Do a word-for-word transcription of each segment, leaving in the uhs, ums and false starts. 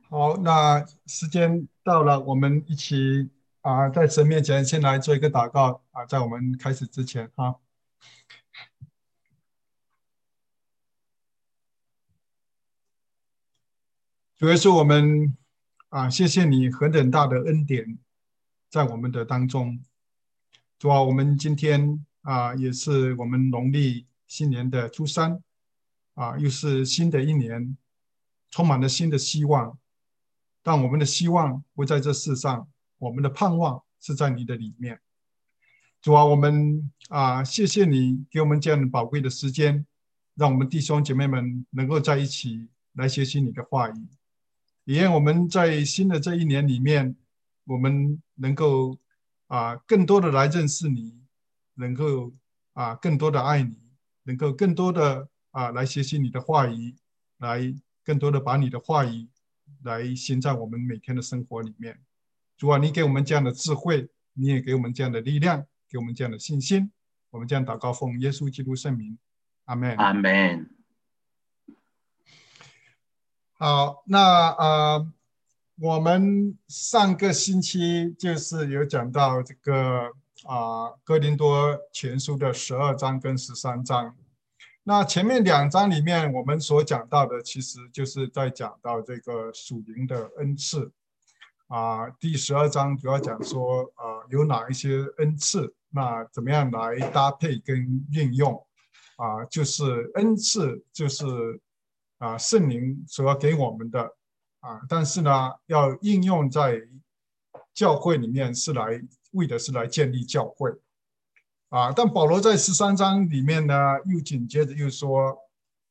好，那时间到了，我们一起啊，在神面前先来做一个祷告啊，在我们开始之前啊，主耶稣，我们啊，谢谢你何等大的恩典在我们的当中。主啊，我们今天啊，也是我们农历新年的初三啊，又是新的一年，充满了新的希望。但我们的希望不在这世上，我们的盼望是在你的里面。主啊，我们啊，谢谢你给我们这样宝贵的时间，让我们弟兄姐妹们能够在一起来学习你的话语。也愿我们在新的这一年里面，我们能够啊更多的来认识你，能够啊更多的爱你，能够更多的啊来学习你的话语，来更多的把你的话语来行在我们每天的生活里面。主啊，你给我们这样的智慧，你也给我们这样的力量，给我们这样的信心。我们这样祷告，奉耶稣基督圣名，阿门。 阿门。 好，那呃，我们上个星期就是有讲到这个啊、呃哥林多前书的十二章跟十三章。那前面两章里面我们所讲到的，其实就是在讲到这个属灵的恩赐啊、呃第十二章主要讲说啊、呃有哪一些恩赐，那怎么样来搭配跟运用啊、呃就是恩赐就是啊、圣灵所要给我们的啊，但是呢，要应用在教会里面是来为的是来建立教会啊。但保罗在十三章里面呢，又紧接着又说，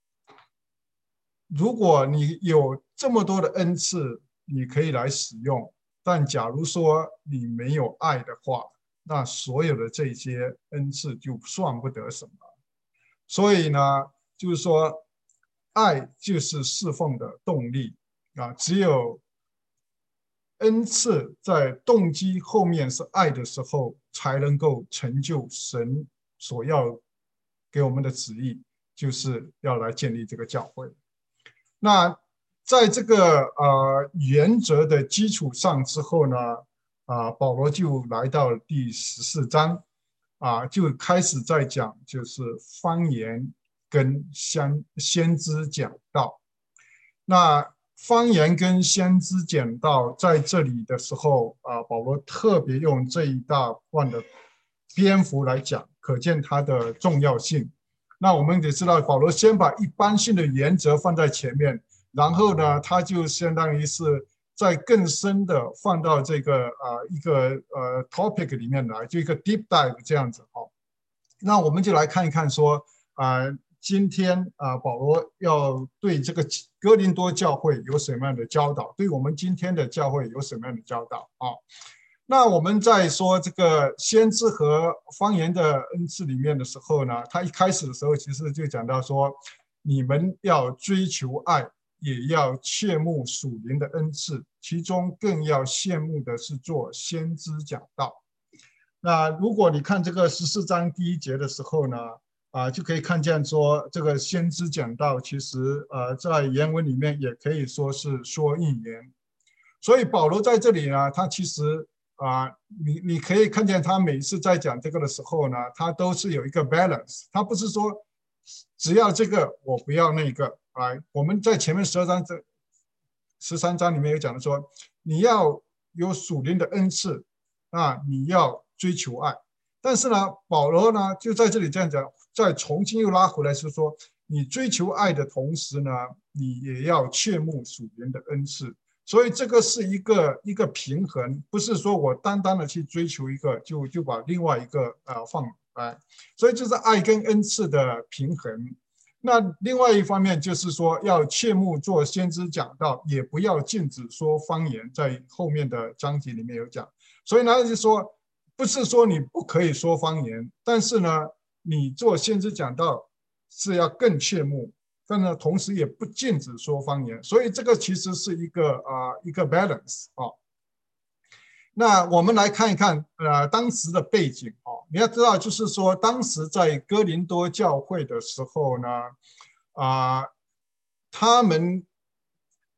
如果你有这么多的恩赐，你可以来使用，但假如说你没有爱的话，那所有的这些恩赐就算不得什么。所以呢，就是说，爱就是侍奉的动力啊。只有恩赐在动机后面是爱的时候，才能够成就神所要给我们的旨意，就是要来建立这个教会。那在这个呃原则的基础上之后呢，啊，保罗就来到第十四章，啊，就开始在讲就是方言跟先先知讲道。那方言跟先知讲道在这里的时候，啊，保罗特别用这一大段的篇幅来讲，可见它的重要性。那我们得知道，保罗先把一般性的原则放在前面，然后呢，他就相当于是在更深的放到这个呃一个呃 topic 里面来，就一个 deep dive 这样子哦。那我们就来看一看说，啊、呃，今天啊、呃，保罗要对这个哥林多教会有什么样的教导？对我们今天的教会有什么样的教导啊？那我们在说这个先知和方言的恩赐里面的时候呢，他一开始的时候其实就讲到说，你们要追求爱，也要切慕属灵的恩赐，其中更要羡慕的是做先知讲道。那如果你看这个十四章第一节的时候呢，啊，就可以看见说，这个先知讲道其实呃在原文里面也可以说是说预言。所以保罗在这里呢，他其实啊，你你可以看见他每次在讲这个的时候呢，他都是有一个 balance，他不是说只要这个我不要那个啊。我们在前面十二章这十三章里面有讲的说，你要有属灵的恩赐啊，你要追求爱。但是呢，保罗呢就在这里这样讲，再重新又拉回来是说，你追求爱的同时呢，你也要切慕属灵的恩赐。所以这个是一个一个平衡，不是说我单单的去追求一个，就就把另外一个呃放来，所以就是爱跟恩赐的平衡。那另外一方面就是说，要切莫做先知讲道，也不要禁止说方言，在后面的章节里面有讲。所以呢，就是说，不是说你不可以说方言，但是呢，你做先知讲道是要更切莫。但呢，同时也不禁止说方言，所以这个其实是一个啊、呃、一个 balance 啊、哦。那我们来看一看呃当时的背景哦，你要知道，就是说当时在哥林多教会的时候呢，啊、呃，他们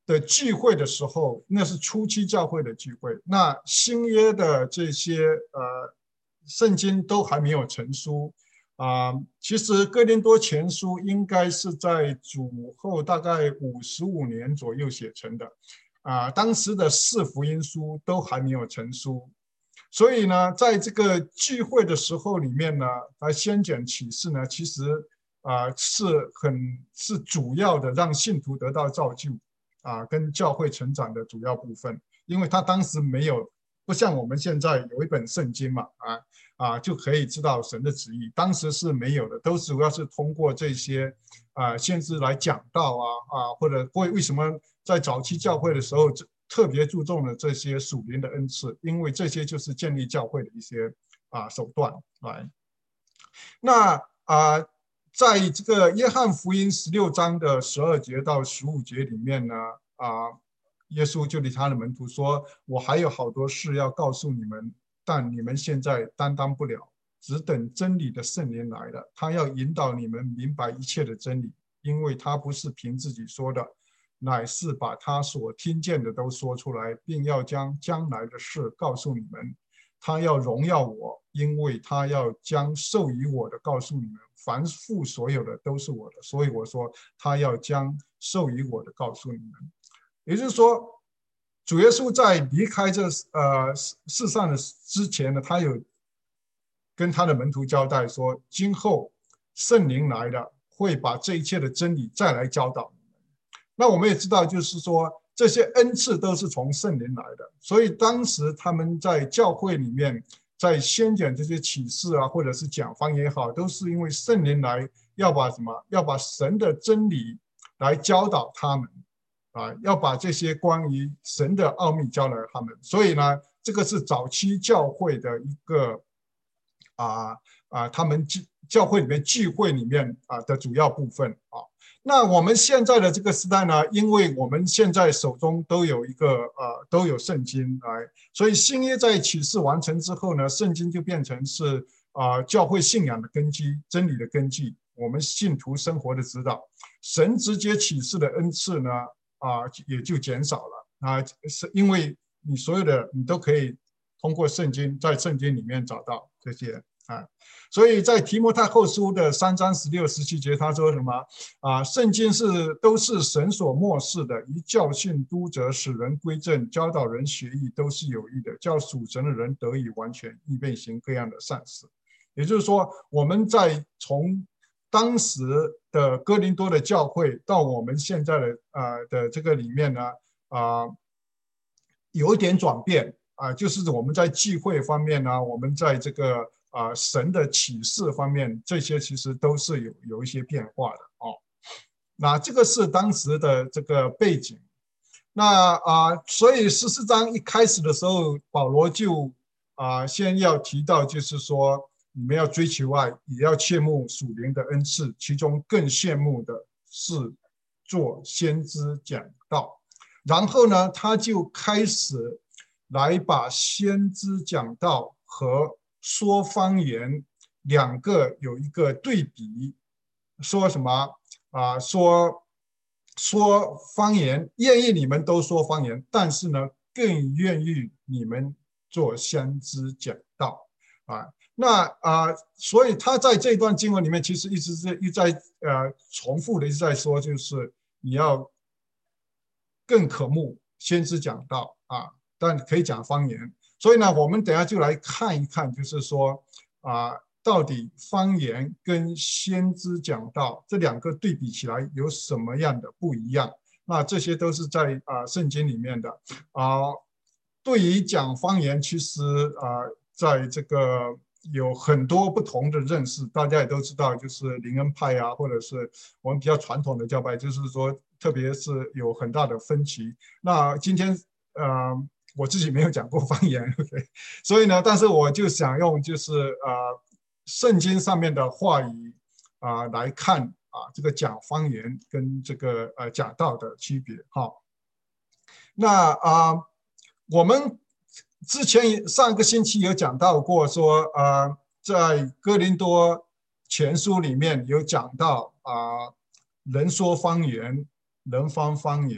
的聚会的时候，那是初期教会的聚会。那新约的这些呃圣经都还没有成书啊、呃。其实哥林多前书应该是在主后大概五十五年左右写成的啊、呃。当时的四福音书都还没有成书，所以呢，在这个聚会的时候里面呢，来先讲启示呢，其实啊、呃、是很是主要的让信徒得到造就。啊，跟教会成长的主要部分，因为他当时没有，不像我们现在有一本圣经嘛，啊啊就可以知道神的旨意，当时是没有的，都主要是通过这些啊先知来讲道啊啊，或者为为什么在早期教会的时候特别注重了这些属灵的恩赐，因为这些就是建立教会的一些啊手段来。那啊。在这个约翰福音十六章的十二节到十五节里面呢，啊，耶稣就对他的门徒说：“我还有好多事要告诉你们，但你们现在担当不了，只等真理的圣灵来了，他要引导你们明白一切的真理，因为他不是凭自己说的，乃是把他所听见的都说出来，并要将将来的事告诉你们。他要荣耀我，因为他要将授予我的告诉你们。凡父所有的都是我的，所以我说他要将授予我的告诉你们。也就是说，主耶稣在离开这呃世上的之前呢，他有跟他的门徒交代说，今后圣灵来了，会把这一切的真理再来教导你们。那我们也知道，就是说这些恩赐都是从圣灵来的，所以当时他们在教会里面。在宣讲这些启示啊，或者是讲方言也好，都是因为圣灵来要把什么，要把神的真理来教导他们啊，要把这些关于神的奥秘教导他们。所以呢，这个是早期教会的一个啊啊，他们教会里面聚会里面啊的主要部分啊。那我们现在的这个时代呢，因为我们现在手中都有一个呃都有圣经来，所以新约在启示完成之后呢，圣经就变成是啊、呃、教会信仰的根基，真理的根基，我们信徒生活的指导。神直接启示的恩赐呢啊、呃、也就减少了啊，是因为你所有的你都可以通过圣经在圣经里面找到这些。啊，所以在提摩太后书的三章十六、十七节，他说什么啊？圣经是都是神所默示的，以教训、督责、使人归正、教导人学义，都是有益的，叫属神的人得以完全，预备行各样的善事。也就是说，我们在从当时的哥林多的教会到我们现在的呃的这个里面呢，啊、呃，有一点转变啊、呃，就是我们在聚会方面呢，我们在这个。啊、呃，神的启示方面，这些其实都是有有一些变化的哦。那这个是当时的这个背景。那啊、呃，所以十四章一开始的时候，保罗就啊、呃、先要提到，就是说你们要追求爱，也要切慕属灵的恩赐，其中更羡慕的是做先知讲道。然后呢，他就开始来把先知讲道和说方言两个有一个对比，说什么啊、呃？说说方言，愿意你们都说方言，但是呢，更愿意你们做先知讲道啊。那啊、呃，所以他在这段经文里面，其实一直是一在呃重复的一直在说，就是你要更渴慕先知讲道啊，但可以讲方言。所以呢，我们等下就来看一看，就是说啊，到底方言跟先知讲道这两个对比起来有什么样的不一样？那这些都是在啊圣经里面的啊。对于讲方言，其实啊，在这个有很多不同的认识，大家也都知道，就是灵恩派啊，或者是我们比较传统的教派，就是说，特别是有很大的分歧。那今天呃。我自己没有讲过方言 ，OK， 所以呢，但是我就想用就是呃圣经上面的话语啊、呃、来看啊这个讲方言跟这个呃讲道的区别哈。那啊、呃、我们之前上个星期有讲到过说呃在哥林多前书里面有讲到啊、呃、人说方言，人方方言。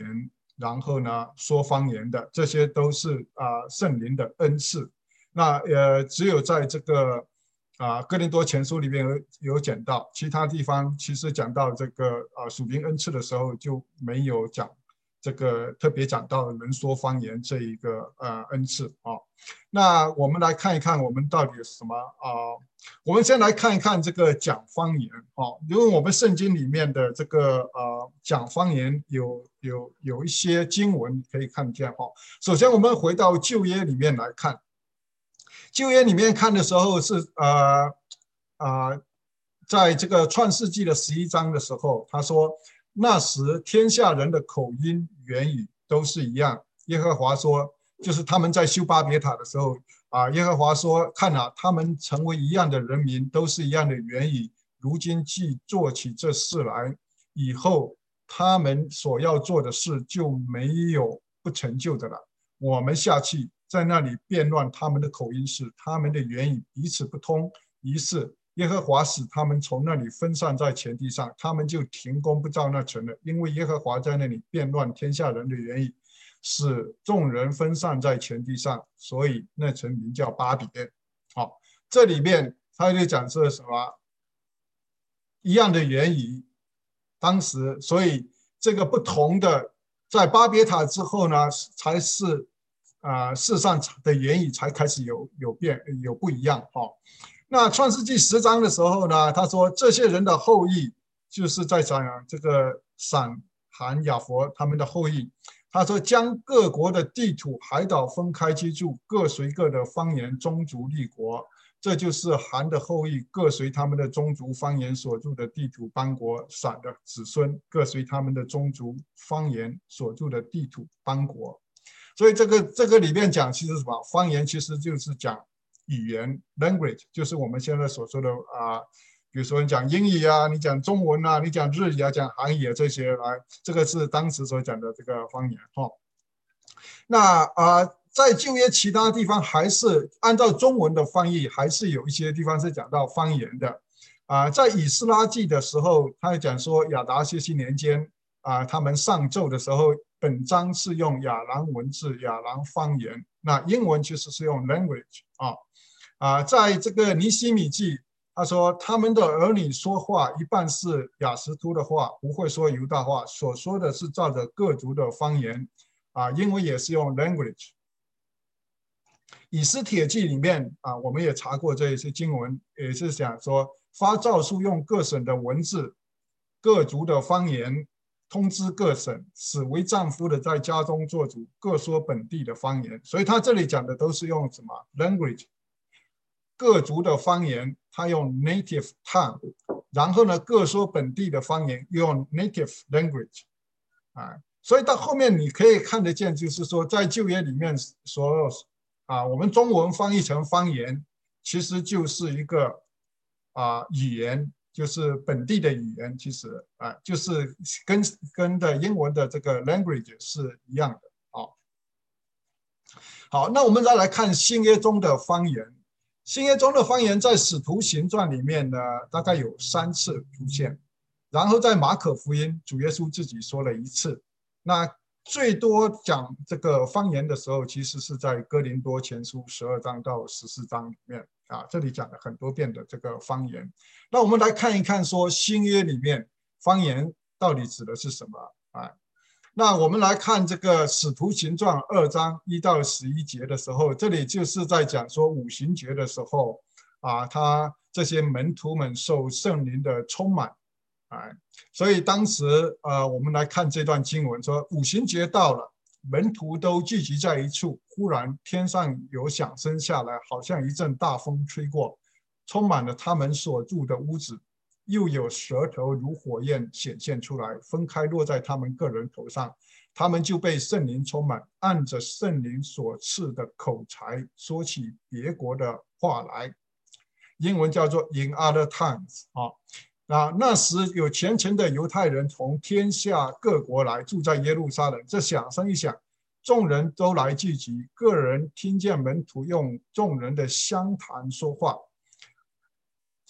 然后呢说方言的，这些都是啊、圣灵的恩赐。那呃，只有在这个啊哥林多前书里面有有讲到，其他地方其实讲到这个啊属灵恩赐的时候就没有讲这个特别讲到能说方言这一个呃恩赐啊。那我们来看一看我们到底有什么啊？我们先来看一看这个讲方言啊，因为我们圣经里面的这个呃讲方言有有有一些经文可以看见哈。首先我们回到旧约里面来看，旧约里面看的时候是呃呃，在这个创世纪的十一章的时候，他说那时天下人的口音言语都是一样。耶和华说，就是他们在修巴别塔的时候啊，耶和华说，看啊，他们成为一样的人民，都是一样的言语。如今既做起这事来，以后他们所要做的事就没有不成就的了。我们下去在那里变乱他们的口音时，他们的言语彼此不通。于是耶和华使他们从那里分散在全地上，他们就停工不造那城了，因为耶和华在那里变乱天下人的言语，使众人分散在全地上，所以那城名叫巴比伦。好，这里面他就讲是什么？一样的言语，当时，所以这个不同的，在巴别塔之后呢，才是啊、呃，世上的言语才开始有有变有不一样哈、哦。那创世纪十章的时候呢，他说这些人的后裔就是在讲这个闪、含、雅弗他们的后裔。他说将各国的地土、海岛分开居住，各随各的方言、宗族、立国。这就是含的后裔，各随他们的宗族方言所住的地土邦国；闪的子孙各随他们的宗族方言所住的地土邦国。所以这个这个里面讲，其实什么方言其实就是讲语言 language， 就是我们现在所说的啊、呃，比如说你讲英语啊，你讲中文啊，你讲日语啊，讲韩语啊这些来，这个是当时所讲的这个方言哈、哦。那啊。呃在旧约其他地方还是按照中文的翻译，还是有一些地方是讲到方言的啊、呃。在以斯拉记的时候，他讲说亚达薛西年间啊、呃，他们上奏的时候，本章是用亚兰文字、亚兰方言，那英文其实是用 language 啊啊、呃。在这个尼希米记，他说他们的儿女说话一半是亚实突的话，不会说犹大话，所说的是照着各族的方言啊、呃，英文也是用 language。以斯帖记里面啊，我们也查过这一些经文，也是想说发诏书用各省的文字、各族的方言通知各省，使为丈夫的在家中做主，各说本地的方言。所以他这里讲的都是用什么 language， 各族的方言，他用 native tongue， 然后呢，各说本地的方言用 native language 啊。所以到后面你可以看得见，就是说在旧约里面所有。啊，我们中文翻译成方言，其实就是一个啊语言，就是本地的语言，其实啊就是跟跟的英文的这个 language 是一样的啊。好，那我们再来看新约中的方言。新约中的方言在使徒行传里面呢，大概有三次出现，然后在马可福音，主耶稣自己说了一次。那最多讲这个方言的时候，其实是在哥林多前书十二章到十四章里面啊，这里讲了很多遍的这个方言。那我们来看一看，说新约里面方言到底指的是什么啊？那我们来看这个使徒行传二章一到十一节的时候，这里就是在讲说五旬节的时候啊，他这些门徒们受圣灵的充满。哎，所以当时呃，我们来看这段经文说，五旬节到了，门徒都聚集在一处，忽然天上有响声下来，好像一阵大风吹过，充满了他们所住的屋子，又有舌头如火焰显现出来，分开落在他们个人头上，他们就被圣灵充满，按着圣灵所赐的口才说起别国的话来，英文叫做 in other tongues 啊。啊，那时有虔诚的犹太人从天下各国来，住在耶路撒冷。这响声一响，众人都来聚集，个人听见门徒用众人的乡谈说话。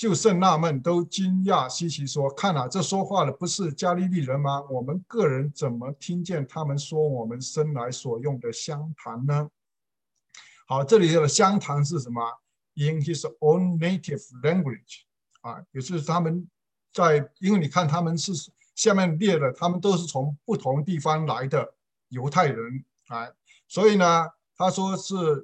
就甚纳闷，都惊讶稀奇说：看啊，这说话的不是加利利人吗？我们个人怎么听见他们说我们生来所用的乡谈呢？好，这里的乡谈是什么 ？In his own native language 啊，也就是他们在，因为你看他们是下面列的，他们都是从不同地方来的犹太人啊，所以呢，他说是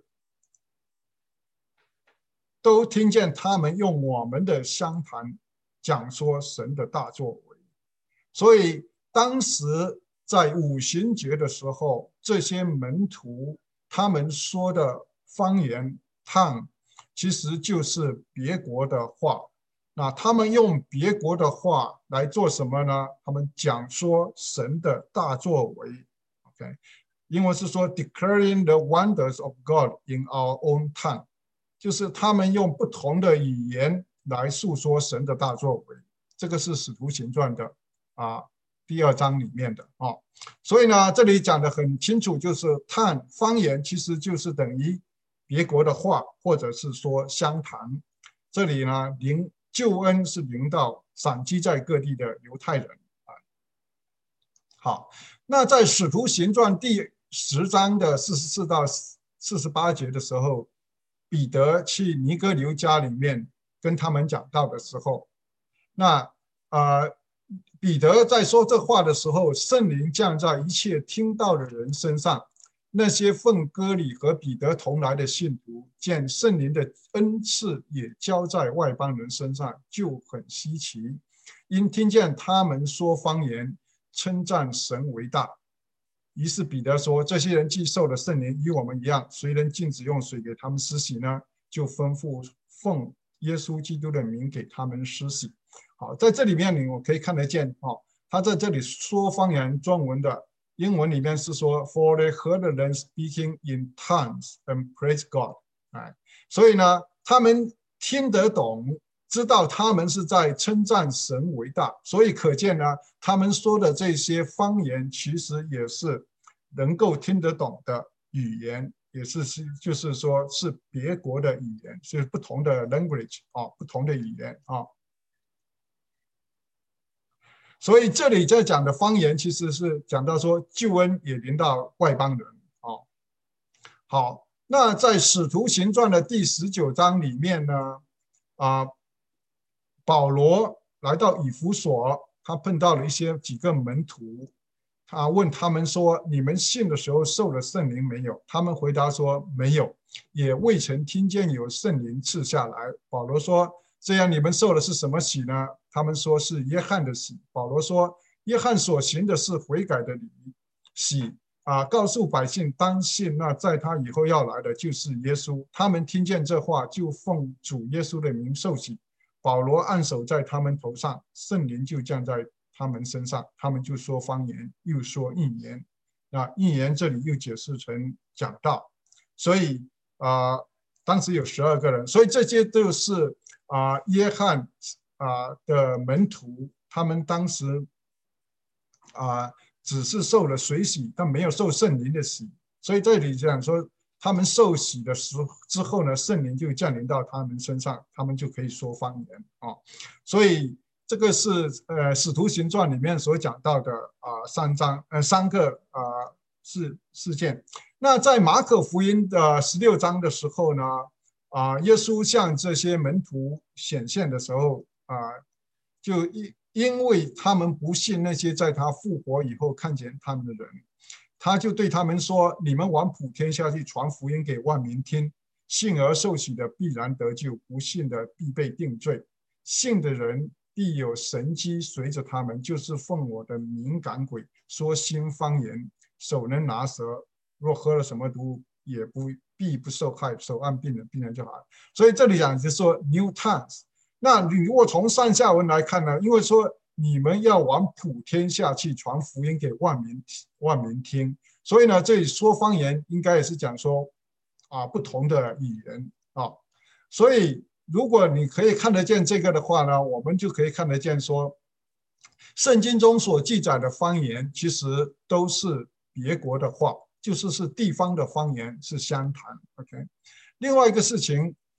都听见他们用我们的乡谈讲说神的大作为，所以当时在五旬节的时候，这些门徒他们说的方言 tongue 其实就是别国的话。那他们用别国的话来做什么呢？他们讲说神的大作为。OK， 英文是说 declaring the wonders of God in our own tongue， 就是他们用不同的语言来诉说神的大作为。这个是使徒行传的啊第二章里面的啊，所以呢，这里讲的很清楚，就是tongue方言其实就是等于别国的话，或者是说乡谈。这里呢，临救恩是临到散居在各地的犹太人啊。好，那在使徒行传第十章的四十四到四十八节的时候，彼得去尼哥流家里面跟他们讲道的时候，那呃，彼得在说这话的时候，圣灵降在一切听到的人身上。那些奉割礼和彼得同来的信徒，见圣灵的恩赐也交在外邦人身上，就很稀奇，因听见他们说方言，称赞神为大。于是彼得说：这些人既受了圣灵，与我们一样，谁能禁止用水给他们施洗呢？就吩咐奉耶稣基督的名给他们施洗。好，在这里面你我可以看得见，哦，他在这里说方言，中文的英文里面是说 ，For they heard them speaking in tongues and praise God。哎，所以呢，他们听得懂，知道他们是在称赞神为大，所以可见呢，他们说的这些方言其实也是能够听得懂的语言，也是是就是说是别国的语言，是不同的 language 啊，不同的语言啊。所以这里在讲的方言，其实是讲到说救恩也临到外邦人啊。好，那在使徒行传的第十九章里面呢，啊，保罗来到以弗所，他碰到了一些几个门徒，他问他们说：你们信的时候受了圣灵没有？他们回答说没有，也未曾听见有圣灵赐下来。保罗说：这样你们受的是什么洗呢？他们说是约翰的洗。保罗说：约翰所行的是悔改的礼，洗啊，告诉百姓当信那在他以后要来的就是耶稣。他们听见这话，就奉主耶稣的名受洗。保罗按手在他们头上，圣灵就降在他们身上，他们就说方言，又说预言。那预言这里又解释成讲道，所以啊、呃，当时有十二个人，所以这些都是啊、呃、约翰啊、呃、的门徒，他们当时啊、呃、只是受了水洗，但没有受圣灵的洗，所以这里讲说他们受洗的时候之后呢，圣灵就降临到他们身上，他们就可以说方言啊、哦。所以这个是呃《使徒行传》里面所讲到的啊、呃、三章呃三个啊、呃、事事件。那在马可福音的十六章的时候呢，啊、呃、耶稣向这些门徒显现的时候啊、呃，就因因为他们不信那些在他复活以后看见他们的人。他就对他们说：你们往普天下去传福音给万民听，信而受洗的必然得救，不信的必被定罪。信的人必有神迹随着他们，就是奉我的名赶鬼，说新方言，手能拿蛇，若喝了什么毒，也不必不受害，手按病人，病人就好了。所以这里讲就是说 new tongues。那你如果从上下文来看呢，因为说你们要往普天下去传福音给万民万民听，所以呢，这里说方言应该也是讲说啊不同的语言啊。所以如果你可以看得见这个的话呢，我们就可以看得见说，圣经中所记载的方言其实都是别国的话，就是是地方的方言，是乡谈。OK， 另外一个事情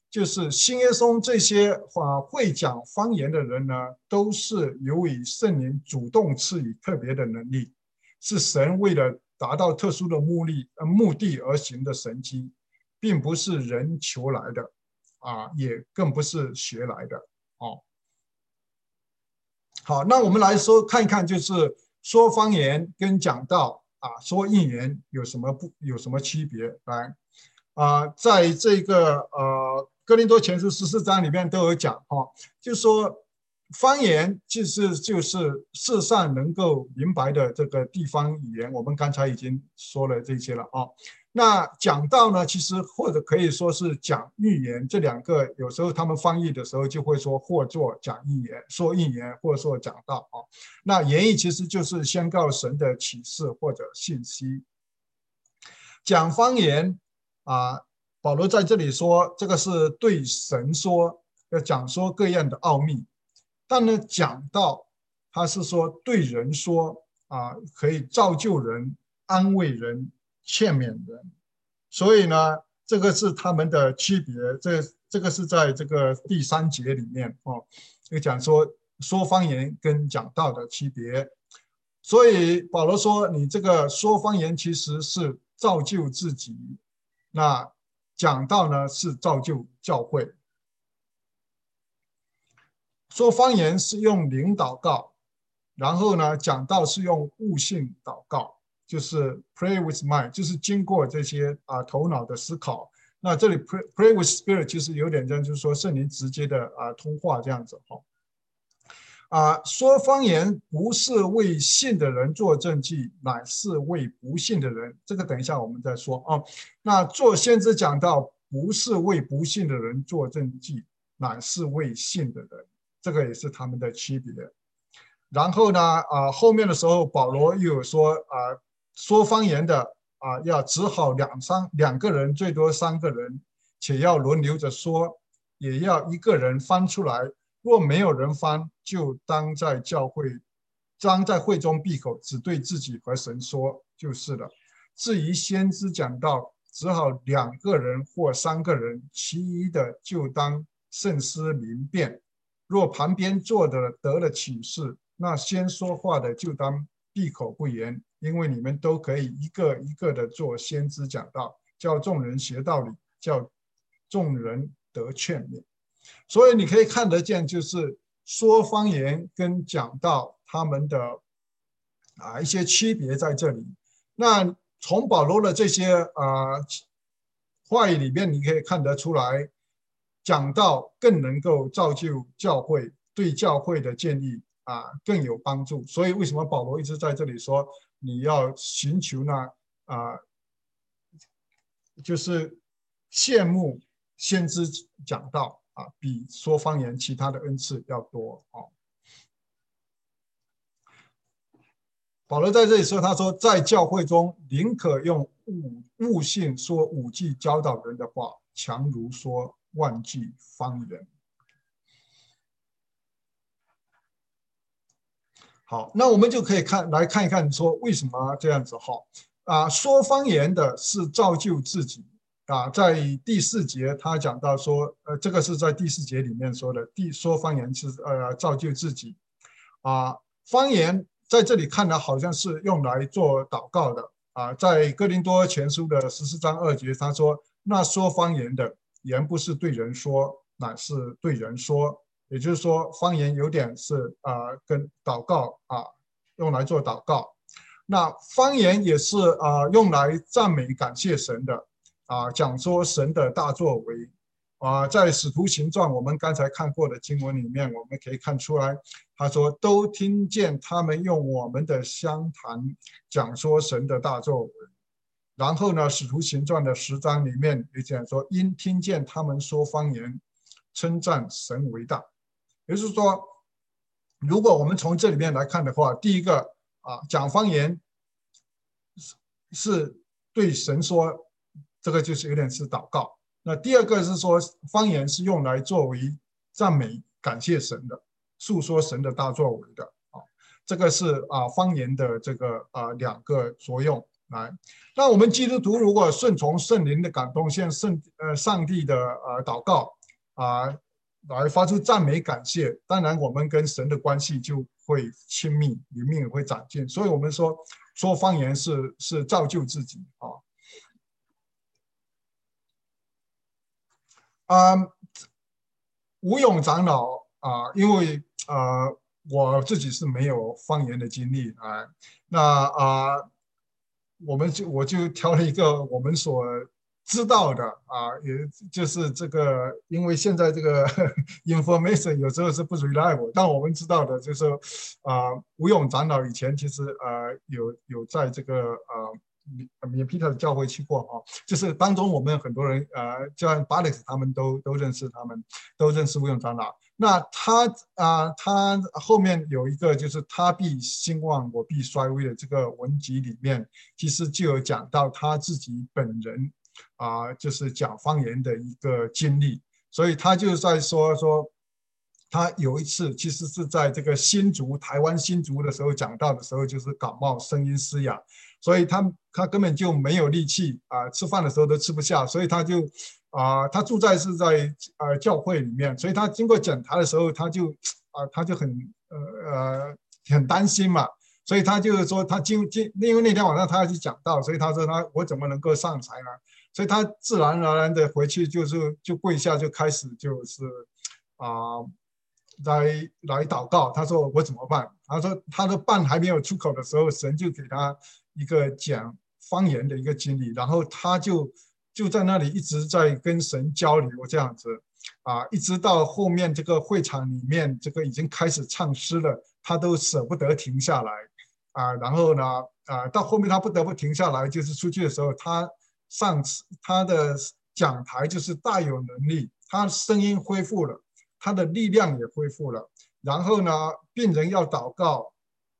就是新约中这些啊会讲方言的人呢，都是由于圣灵主动赐予特别的能力，是神为了达到特殊的目的呃目的而行的神迹，并不是人求来的啊，也更不是学来的哦。好，那我们来说看一看，就是说方言跟讲道啊，说应言有什么不有什么区别？来啊，在这个呃哥林多前书十四章里面都有讲哈、哦，就说方言其实就是世上能够明白的这个地方语言，我们刚才已经说了这些了啊、哦。那讲道呢，其实或者可以说是讲预言，这两个有时候他们翻译的时候就会说或做讲预言，说预言或者说讲道啊。那言语其实就是宣告神的启示或者信息。讲方言啊，保罗在这里说，这个是对神说，要讲说各样的奥秘。但呢，讲道他是说对人说啊，可以造就人、安慰人、劝勉人。所以呢，这个是他们的区别。这这个是在这个第三节里面哦，就讲说说方言跟讲道的区别。所以保罗说，你这个说方言其实是造就自己，那讲道呢是造就教会。说方言是用灵祷告，然后呢，讲道是用悟性祷告，就是 pray with mind， 就是经过这些啊头脑的思考。那这里 pray pray with spirit 其实有点像，就是说圣灵直接的啊通话这样子哈。啊，说方言不是为信的人做证据，乃是为不信的人。这个等一下我们再说啊。那做先知讲道不是为不信的人做证据，乃是为信的人。这个也是他们的区别。然后呢，啊，后面的时候保罗又有说啊，说方言的啊，要只好两三两个人，最多三个人，且要轮流着说，也要一个人翻出来。若没有人翻，就当在教会，当在会中闭口，只对自己和神说就是了。至于先知讲道，只好两个人或三个人，其余的就当慎思明辨。若旁边坐的得了启示，那先说话的就当闭口不言，因为你们都可以一个一个的做先知讲道，叫众人学道理，叫众人得劝勉。所以你可以看得见，就是说方言跟讲道他们的啊一些区别在这里。那从保罗的这些啊话语里面，你可以看得出来，讲道更能够造就教会，对教会的建立啊更有帮助。所以为什么保罗一直在这里说，你要寻求呢啊，就是羡慕先知讲道啊，比说方言其他的恩赐要多啊。保罗在这里说，他说在教会中，宁可用悟悟性说五句教导人的话，强如说万句方言。好，那我们就可以看来看一看，说为什么这样子哈？啊，说方言的是造就自己啊，在第四节他讲到说，呃，这个是在第四节里面说的，第说方言是呃造就自己啊，方言在这里看来好像是用来做祷告的啊，在哥林多前书的十四章二节，他说，那说方言的言不是对人说，乃是对人说。也就是说，方言有点是啊、呃，跟祷告啊用来做祷告。那方言也是啊、呃、用来赞美感谢神的啊，讲说神的大作为啊。在使徒行传我们刚才看过的经文里面，我们可以看出来，他说都听见他们用我们的乡谈讲说神的大作为。然后呢，使徒行传的十章里面也讲说，因听见他们说方言，称赞神为大。也就是说，如果我们从这里面来看的话，第一个啊，讲方言是对神说，这个就是有点是祷告。那第二个是说，方言是用来作为赞美、感谢神的，诉说神的大作为的啊。这个是啊方言的这个啊两个作用来。那我们基督徒如果顺从圣灵的感动，向圣呃上帝的呃祷告。 啊、呃、来发出赞美感谢，当然我们跟神的关系就会亲密，灵命也会长进。所以我们说说方言是是造就自己啊。啊、呃，吴勇长老啊、呃，因为呃我自己是没有方言的经历啊、呃，那啊、呃、我们就我就挑了一个我们所知道的啊，也就是这个，因为现在这个information 有时候是不 reliable，但我们知道的就是啊，吴勇长老以前其实呃有有在这个呃。米皮特的教会去过啊，就是当中我们很多人呃，就像巴勒斯他们都都认识他们，都认识吴勇长老。那他啊、呃，他后面有一个就是他必兴旺，我必衰微的这个文集里面，其实就有讲到他自己本人啊、呃，就是讲方言的一个经历，所以他就在说说。他有一次其实是在这个新竹台湾新竹的时候讲到的时候，就是感冒声音嘶哑，所以他他根本就没有力气啊、呃，吃饭的时候都吃不下，所以他就啊、呃，他住在是在呃教会里面，所以他经过检查的时候，他就啊、呃、他就很呃呃很担心嘛，所以他就是说他经经因为那天晚上他要去讲道，所以他说他我怎么能够上台呢？所以他自然而然的回去就是就跪下就开始就是啊。呃来来祷告，他说我怎么办？他说他的饭还没有出口的时候，神就给他一个讲方言的一个经历，然后他就就在那里一直在跟神交流这样子啊，一直到后面这个会场里面这个已经开始唱诗了，他都舍不得停下来啊。然后呢啊，到后面他不得不停下来，就是出去的时候，他上次他的讲台就是大有能力，他声音恢复了。他的力量也恢复了，然后呢，病人要祷告，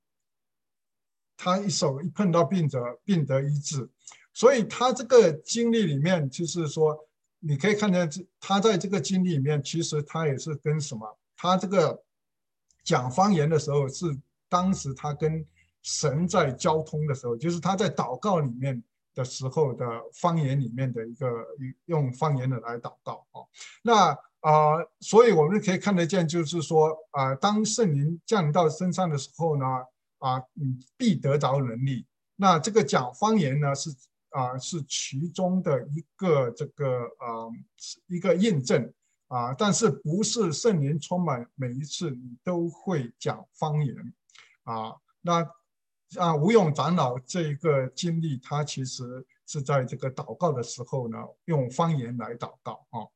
他一手一碰到病者，病得医治。所以他这个经历里面，就是说，你可以看见他在这个经历里面，其实他也是跟什么？他这个讲方言的时候，是当时他跟神在交通的时候，就是他在祷告里面的时候的方言里面的一个用方言的来祷告哦。那啊、呃，所以我们可以看得见，就是说啊、呃，当圣灵降到身上的时候呢，啊，你必得着能力。那这个讲方言呢，是啊、呃，是其中的一个这个呃一个印证啊、呃，但是不是圣灵充满每一次你都会讲方言啊？那啊，吴勇长老这一个经历，他其实是在这个祷告的时候呢，用方言来祷告啊。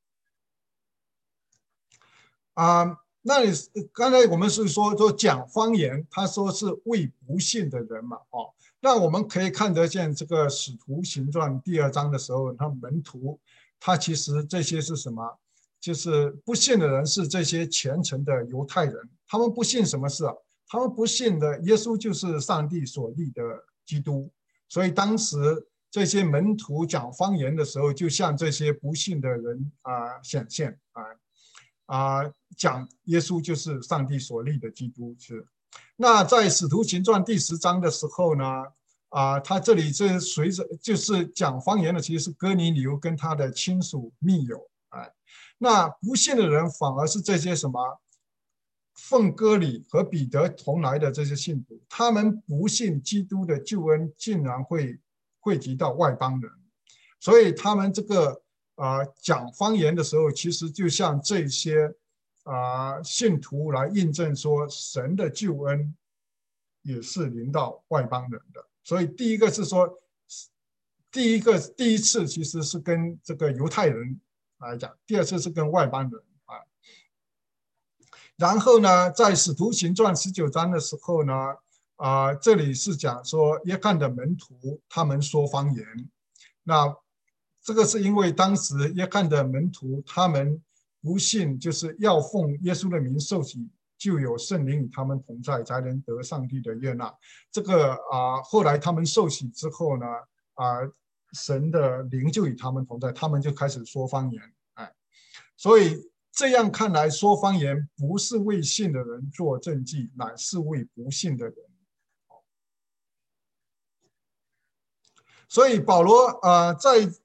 啊、呃，那你刚才我们是说说讲方言，他说是为不信的人嘛，哦，那我们可以看得见这个使徒行传第二章的时候，他门徒他其实这些是什么？就是不信的人是这些虔诚的犹太人，他们不信什么事啊？他们不信的耶稣就是上帝所立的基督，所以当时这些门徒讲方言的时候，就向这些不信的人啊、呃、显现啊。啊、呃，讲耶稣就是上帝所立的基督是。那在使徒行传第十章的时候呢，啊、呃，他这里是随着就是讲方言的，其实是哥尼流跟他的亲属密友，哎，那不信的人反而是这些什么奉割礼和彼得同来的这些信徒，他们不信基督的救恩竟然会汇集到外邦人，所以他们这个啊、呃、讲方言的时候，其实就像这些啊、呃、信徒来印证说，神的救恩也是临到外邦人的。所以第一个是说，第一个第一次其实是跟这个犹太人来讲，第二次是跟外邦人啊。然后呢，在使徒行传十九章的时候呢，啊、呃，这里是讲说约翰的门徒他们说方言，那这个是因为当时约翰的门徒他们不信，就是要奉耶稣的名受洗，就有圣灵与他们同在，才能得上帝的悦纳。这个啊、呃，后来他们受洗之后呢，啊、呃，神的灵就与他们同在，他们就开始说方言，哎，所以。这样看来，说方言不是为信的人做证据，乃是为不信的人。所以保罗呃，在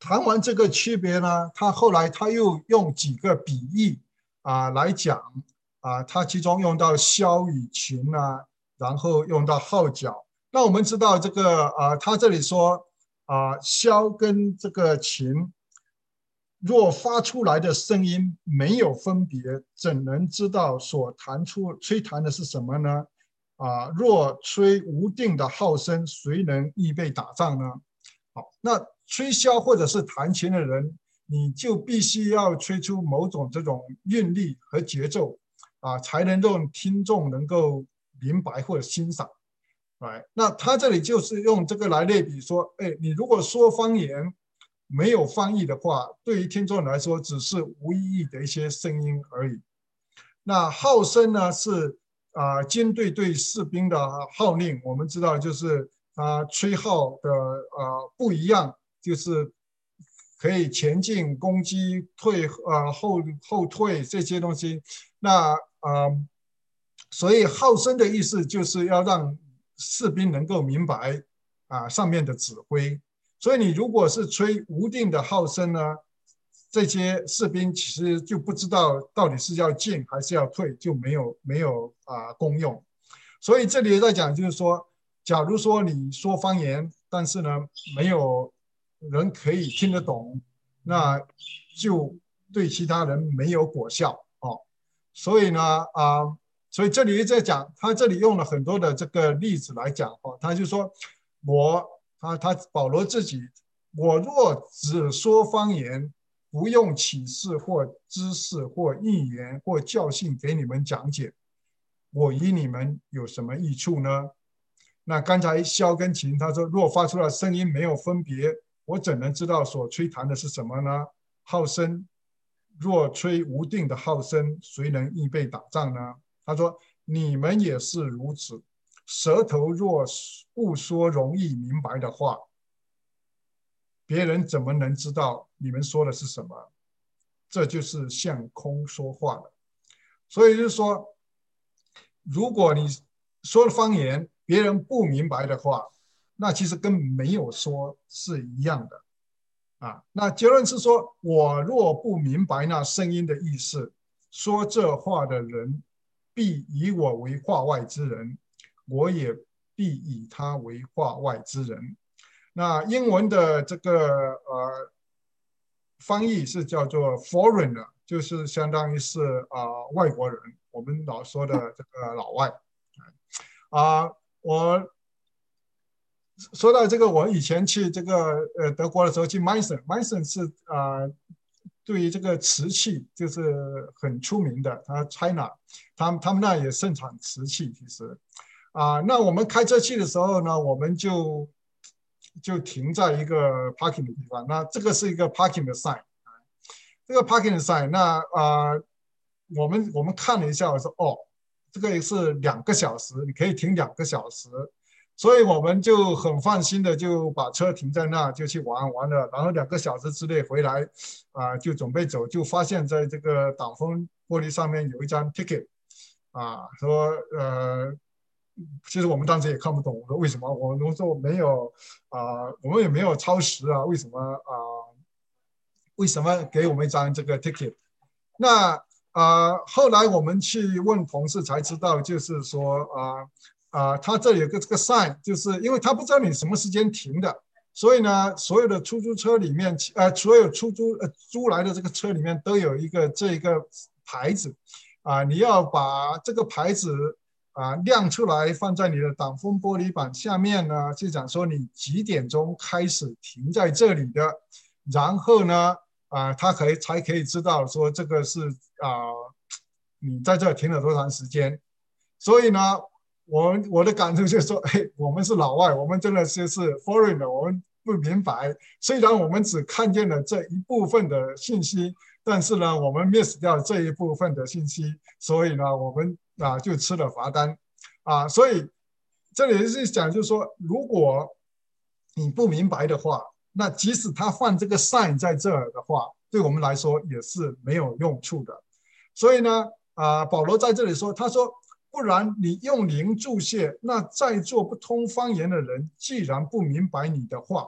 谈完这个区别呢，他后来他又用几个比喻啊来讲啊，他其中用到箫与琴啊，然后用到号角。那我们知道这个啊，他这里说啊，箫跟这个琴，若发出来的声音没有分别，怎能知道所弹出吹弹的是什么呢？啊，若吹无定的号声，谁能预备打仗呢？好，那吹箫或者是弹琴的人，你就必须要吹出某种这种韵律和节奏啊，才能让听众能够明白或者欣赏。哎，那他这里就是用这个来类比说，哎，你如果说方言没有翻译的话，对于听众来说只是无意义的一些声音而已。那号声呢是啊、呃，军队对士兵的号令，我们知道就是啊、呃，吹号的呃不一样，就是可以前进、攻击、退呃后后退这些东西。那呃，所以号声的意思就是要让士兵能够明白啊、呃、上面的指挥。所以你如果是吹无定的号声呢，这些士兵其实就不知道到底是要进还是要退，就没有没有啊、呃、功用。所以这里在讲就是说，假如说你说方言，但是呢没有人可以听得懂，那就对其他人没有果效哦。所以呢啊、呃，所以这里在讲，他这里用了很多的这个例子来讲哦，他就说我他他保罗自己，我若只说方言，不用启示或知识或预言或教训给你们讲解，我与你们有什么益处呢？那刚才箫跟琴，他说若发出的声音没有分别，我怎能知道所吹弹的是什么呢？号声若吹无定的号声，谁能预备打仗呢？他说你们也是如此，舌头若不说容易明白的话，别人怎么能知道你们说的是什么？这就是向空说话的。所以就是说，如果你说方言，别人不明白的话，那其实跟没有说是一样的啊。那结论是说，我若不明白那声音的意思，说这话的人必以我为话外之人，我也必以他为话外之人。那英文的这个呃翻译是叫做 foreigner， 就是相当于是啊、呃、外国人，我们老说的这个老外啊、呃。我说到这个，我以前去这个呃德国的时候去 Meissen，Meissen 是啊、呃、对于这个瓷器就是很出名的，他 China， 他们他们那也盛产瓷器，其实啊、呃，那我们开车去的时候呢，我们就就停在一个 parking 的地方，那这个是一个 parking 的 sign， 这个 parking 的 sign， 那啊、呃、我们我们看了一下，我说哦，这个是两个小时，你可以停两个小时。所以我们就很放心的就把车停在那，就去玩玩了。然后两个小时之内回来，啊、呃，就准备走，就发现在这个挡风玻璃上面有一张 ticket， 啊，说呃，其实我们当时也看不懂，我说为什么？我们说没有啊、呃，我们也没有超时啊，为什么啊、呃？为什么给我们一张这个 ticket？ 那啊、呃，后来我们去问同事才知道，就是说啊。呃啊、呃，它这里有个这个 sign， 就是因为他不知道你什么时间停的，所以呢，所有的出租车里面，呃，所有出租呃租来的这个车里面都有一个这个牌子，啊、呃，你要把这个牌子啊、呃、亮出来，放在你的挡风玻璃板下面呢，就讲说你几点钟开始停在这里的，然后呢，啊、呃，他可以才可以知道说这个是啊、呃、你在这停了多长时间，所以呢。我我的感受就是说，哎，我们是老外，我们真的就是 foreigner， 我们不明白。虽然我们只看见了这一部分的信息，但是呢，我们 miss 掉这一部分的信息，所以呢，我们啊就吃了罚单啊。所以这里是讲，就是说，如果你不明白的话，那即使他放这个 sign 在这儿的话，对我们来说也是没有用处的。所以呢，啊，保罗在这里说，他说。不然你用灵注解，那在座不通方言的人，既然不明白你的话，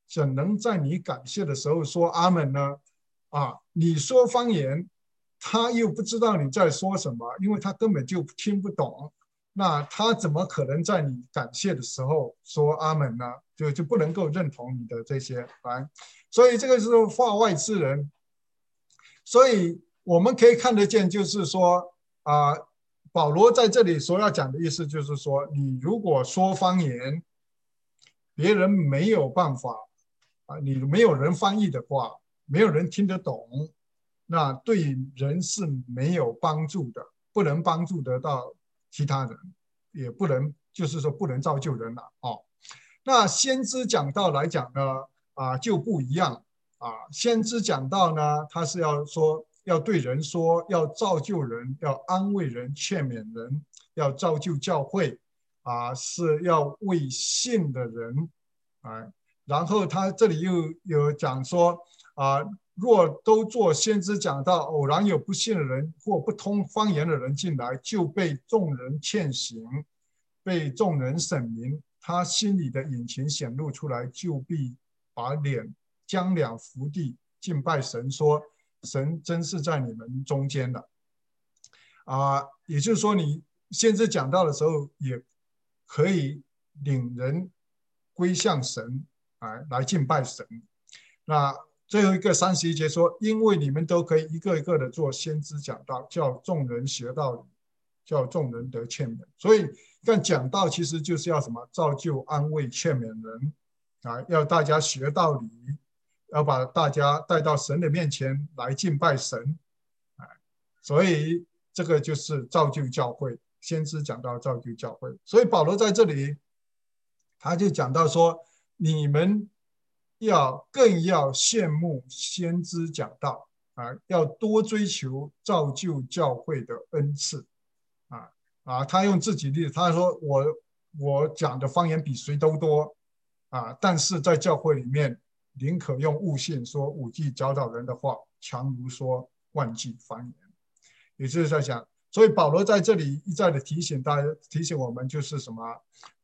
怎能在你感谢的时候说阿门呢？啊，你说方言，他又不知道你在说什么，因为他根本就听不懂。那他怎么可能在你感谢的时候说阿门呢？就就不能够认同你的这些啊，所以这个是化外之人。所以我们可以看得见，就是说啊、呃，保罗在这里所要讲的意思就是说，你如果说方言，别人没有办法啊，你没有人翻译的话，没有人听得懂，那对人是没有帮助的，不能帮助得到其他人，也不能就是说不能造就人了哦。那先知讲道来讲呢，啊就不一样啊。先知讲道呢，他是要说要对人说，要造就人，要安慰人，劝勉人，要造就教会啊，是要为信的人啊。然后他这里又有讲说啊，若都做先知讲道，偶然有不信的人或不通方言的人进来，就被众人劝醒，被众人审明，他心里的隐情显露出来，就必把脸将两伏地敬拜神，说神真是在你们中间的啊。也就是说，你先知讲道的时候，也可以领人归向神啊，来敬拜神。那最后一个三十一节说，因为你们都可以一个一个的做先知讲道，叫众人学道理，叫众人得劝勉。所以看讲道其实就是要什么？造就、安慰、劝勉人啊，要大家学道理，要把大家带到神的面前来敬拜神啊。所以这个就是造就教会，先知讲到造就教会。所以保罗在这里他就讲到说，你们要更要羡慕先知讲道啊，要多追求造就教会的恩赐啊啊！他用自己的例子，他说我我讲的方言比谁都多啊，但是在教会里面，宁可用悟性说五句教导人的话，强如说万句方言。也就是在讲，所以保罗在这里一再的提醒大家，提醒我们就是什么？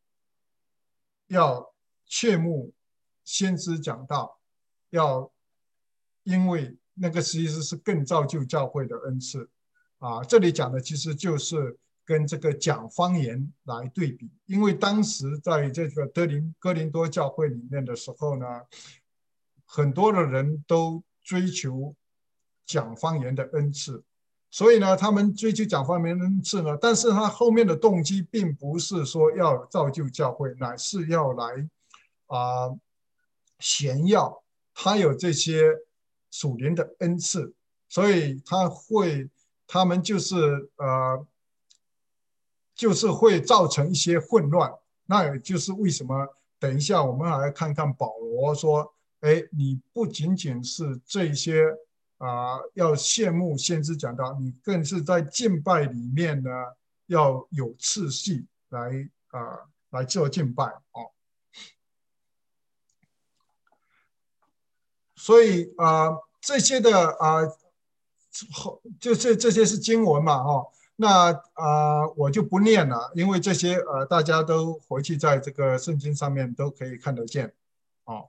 要切慕先知讲道，要因为那个其实是更造就教会的恩赐啊。这里讲的其实就是跟这个讲方言来对比，因为当时在这个哥林哥林多教会里面的时候呢，很多的人都追求讲方言的恩赐。所以呢，他们追求讲方言的恩赐呢，但是他后面的动机并不是说要造就教会，乃是要来啊、呃、炫耀他有这些属灵的恩赐，所以他会，他们就是呃，就是会造成一些混乱。那也就是为什么，等一下我们来看看保罗说，哎，你不仅仅是这些。啊、呃，要羡慕先知讲道，你更是在敬拜里面呢，要有次序来啊、呃、来做敬拜哦。所以啊、呃，这些的啊，后、呃、就是这些是经文嘛哦。那啊、呃，我就不念了，因为这些呃大家都回去在这个圣经上面都可以看得见哦。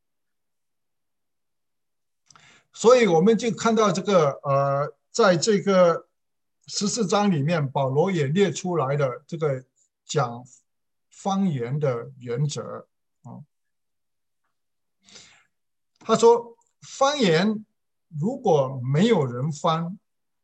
所以我们就看到这个呃，在这个十四章里面，保罗也列出来了这个讲方言的原则啊。他说，方言如果没有人翻，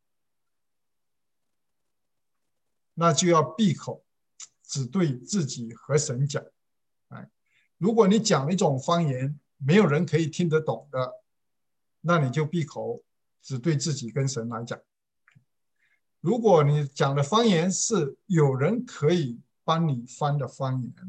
那就要闭口，只对自己和神讲。哎，如果你讲一种方言，没有人可以听得懂的，那你就闭口，只对自己跟神来讲。如果你讲的方言是有人可以帮你翻的方言，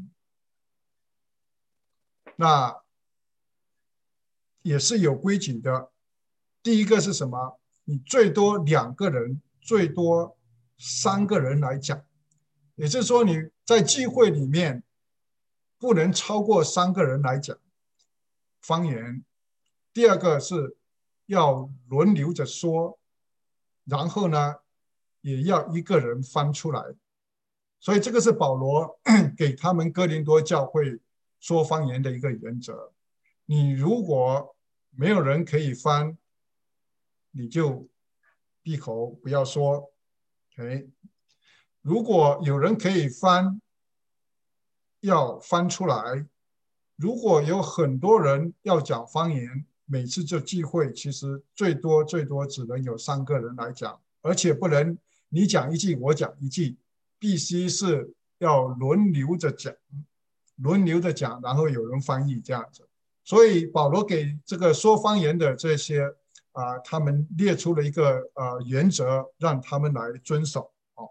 那也是有规矩的。第一个是什么？你最多两个人，最多三个人来讲，也就是说你在聚会里面不能超过三个人来讲方言。第二个是要轮流着说，然后呢，也要一个人翻出来。所以这个是保罗给他们哥林多教会说方言的一个原则。 你如果没有人可以翻，你就闭口不要说。OK，如果有人可以翻，要翻出来。如果有很多人要讲方言，每次这聚会其实最多最多只能有三个人来讲，而且不能你讲一句我讲一句，必须是要轮流着讲，轮流着讲，然后有人翻译这样子。所以保罗给这个说方言的这些啊、呃，他们列出了一个呃原则，让他们来遵守。哦，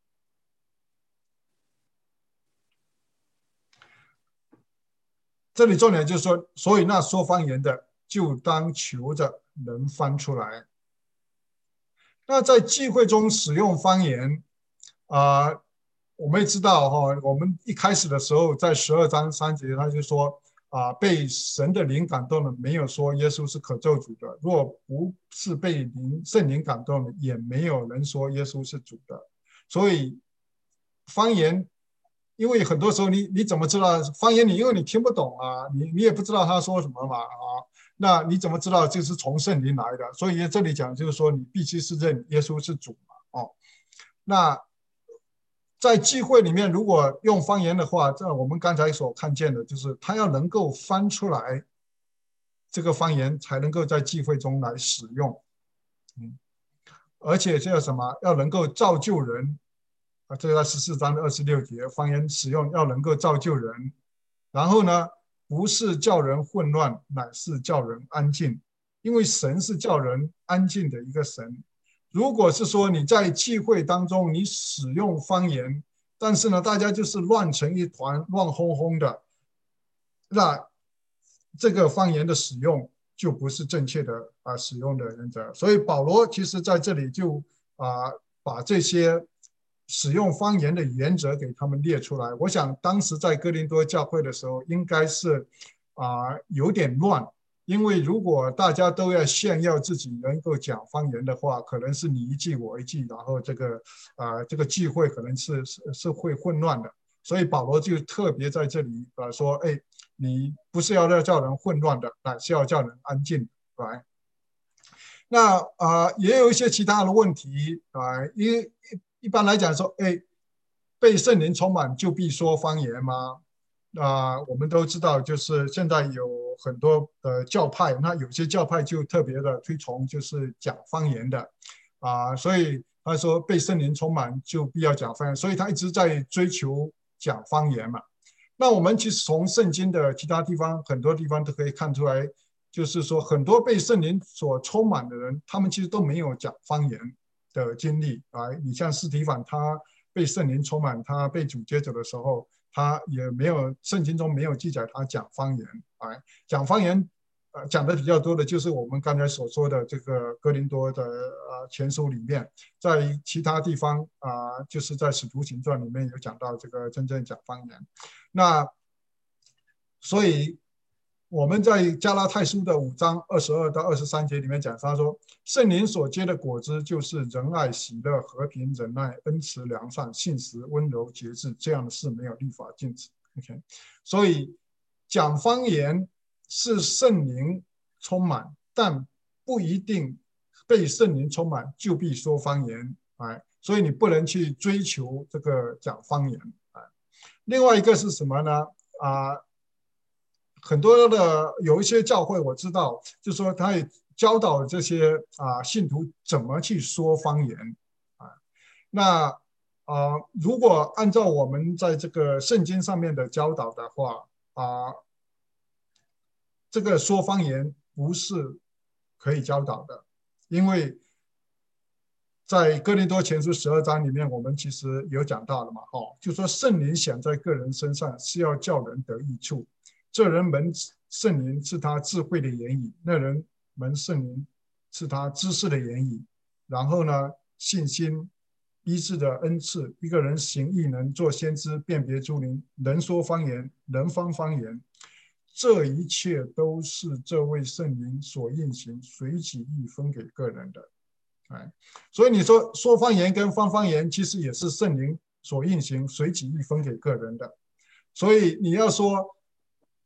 这里重点就是说，所以那说方言的就当求着能翻出来。那在聚会中使用方言啊、呃，我们也知道哈，我们一开始的时候在十二章三节他就说啊、呃，被神的灵感动了，没有说耶稣是可咒主的；若不是被灵圣灵感动了，也没有人说耶稣是主的。所以方言，因为很多时候你你怎么知道方言你？因为你听不懂啊，你你也不知道他说什么嘛啊，那你怎么知道这是从圣灵来的？所以这里讲就是说，你必须是认耶稣是主嘛，哦。那在聚会里面，如果用方言的话，这我们刚才所看见的，就是他要能够翻出来这个方言，才能够在聚会中来使用。嗯，而且这叫什么？要能够造就人啊！这个在十四章的二十六节，方言使用要能够造就人。然后呢，不是叫人混乱，乃是叫人安静。因为神是叫人安静的一个神。如果是说你在聚会当中你使用方言，但是呢，大家就是乱成一团，乱哄哄的，那这个方言的使用就不是正确的啊使用的原则。所以保罗其实在这里就啊把这些使用方言的原则给他们列出来。我想当时在哥林多教会的时候，应该是啊有点乱。因为如果大家都要炫耀自己能够讲方言的话，可能是你一句我一句，然后这个啊、呃、这个聚会可能是是是会混乱的。所以保罗就特别在这里啊说，哎，你不是要叫人混乱的，乃是要叫人安静，来。那啊、呃、也有一些其他的问题啊，因为一般来讲说，哎，被圣灵充满就必说方言吗？啊、呃，我们都知道，就是现在有很多的教派，那有些教派就特别的推崇就是讲方言的啊、呃，所以他说被圣灵充满就必要讲方言，所以他一直在追求讲方言嘛。那我们其实从圣经的其他地方，很多地方都可以看出来，就是说很多被圣灵所充满的人，他们其实都没有讲方言的经历啊。你像司提反，他被圣灵充满，他被主接走的时候，他也没有圣经中没有记载他讲方言啊。讲方言呃讲的比较多的就是我们刚才所说的这个哥林多的呃前书里面，在其他地方啊、呃，就是在使徒行传里面有讲到这个真正讲方言。那所以我们在加拉太书的五章二十二到二十三节里面讲，他说圣灵所结的果子就是仁爱、喜乐、和平、忍耐、恩慈、良善、信实、温柔、节制，这样的事没有律法禁止。OK， 所以讲方言是圣灵充满，但不一定被圣灵充满就必说方言。哎，所以你不能去追求这个讲方言。哎，另外一个是什么呢？啊、呃，很多的有一些教会我知道，就说他也教导这些啊、呃、信徒怎么去说方言啊。那啊、呃，如果按照我们在这个圣经上面的教导的话啊、呃，这个说方言不是可以教导的，因为在哥林多前书十二章里面，我们其实有讲到了嘛，哦，就说圣灵显在个人身上是要叫人得益处，这人门圣灵是他智慧的言语，那人门圣灵是他知识的言语。然后呢，信心、医治的恩赐，一个人行异能，做先知，辨别诸灵，能说方言，能方方言，这一切都是这位圣灵所运行，随己意分给个人的。哎，所以你说说方言跟方方言，其实也是圣灵所运行，随己意分给个人的。所以你要说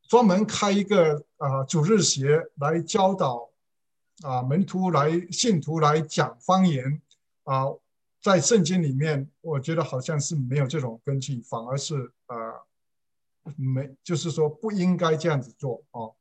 专门开一个啊、呃、主日学来教导啊、呃、门徒来信徒来讲方言啊、呃，在圣经里面，我觉得好像是没有这种根据，反而是呃没，就是说不应该这样子做哦。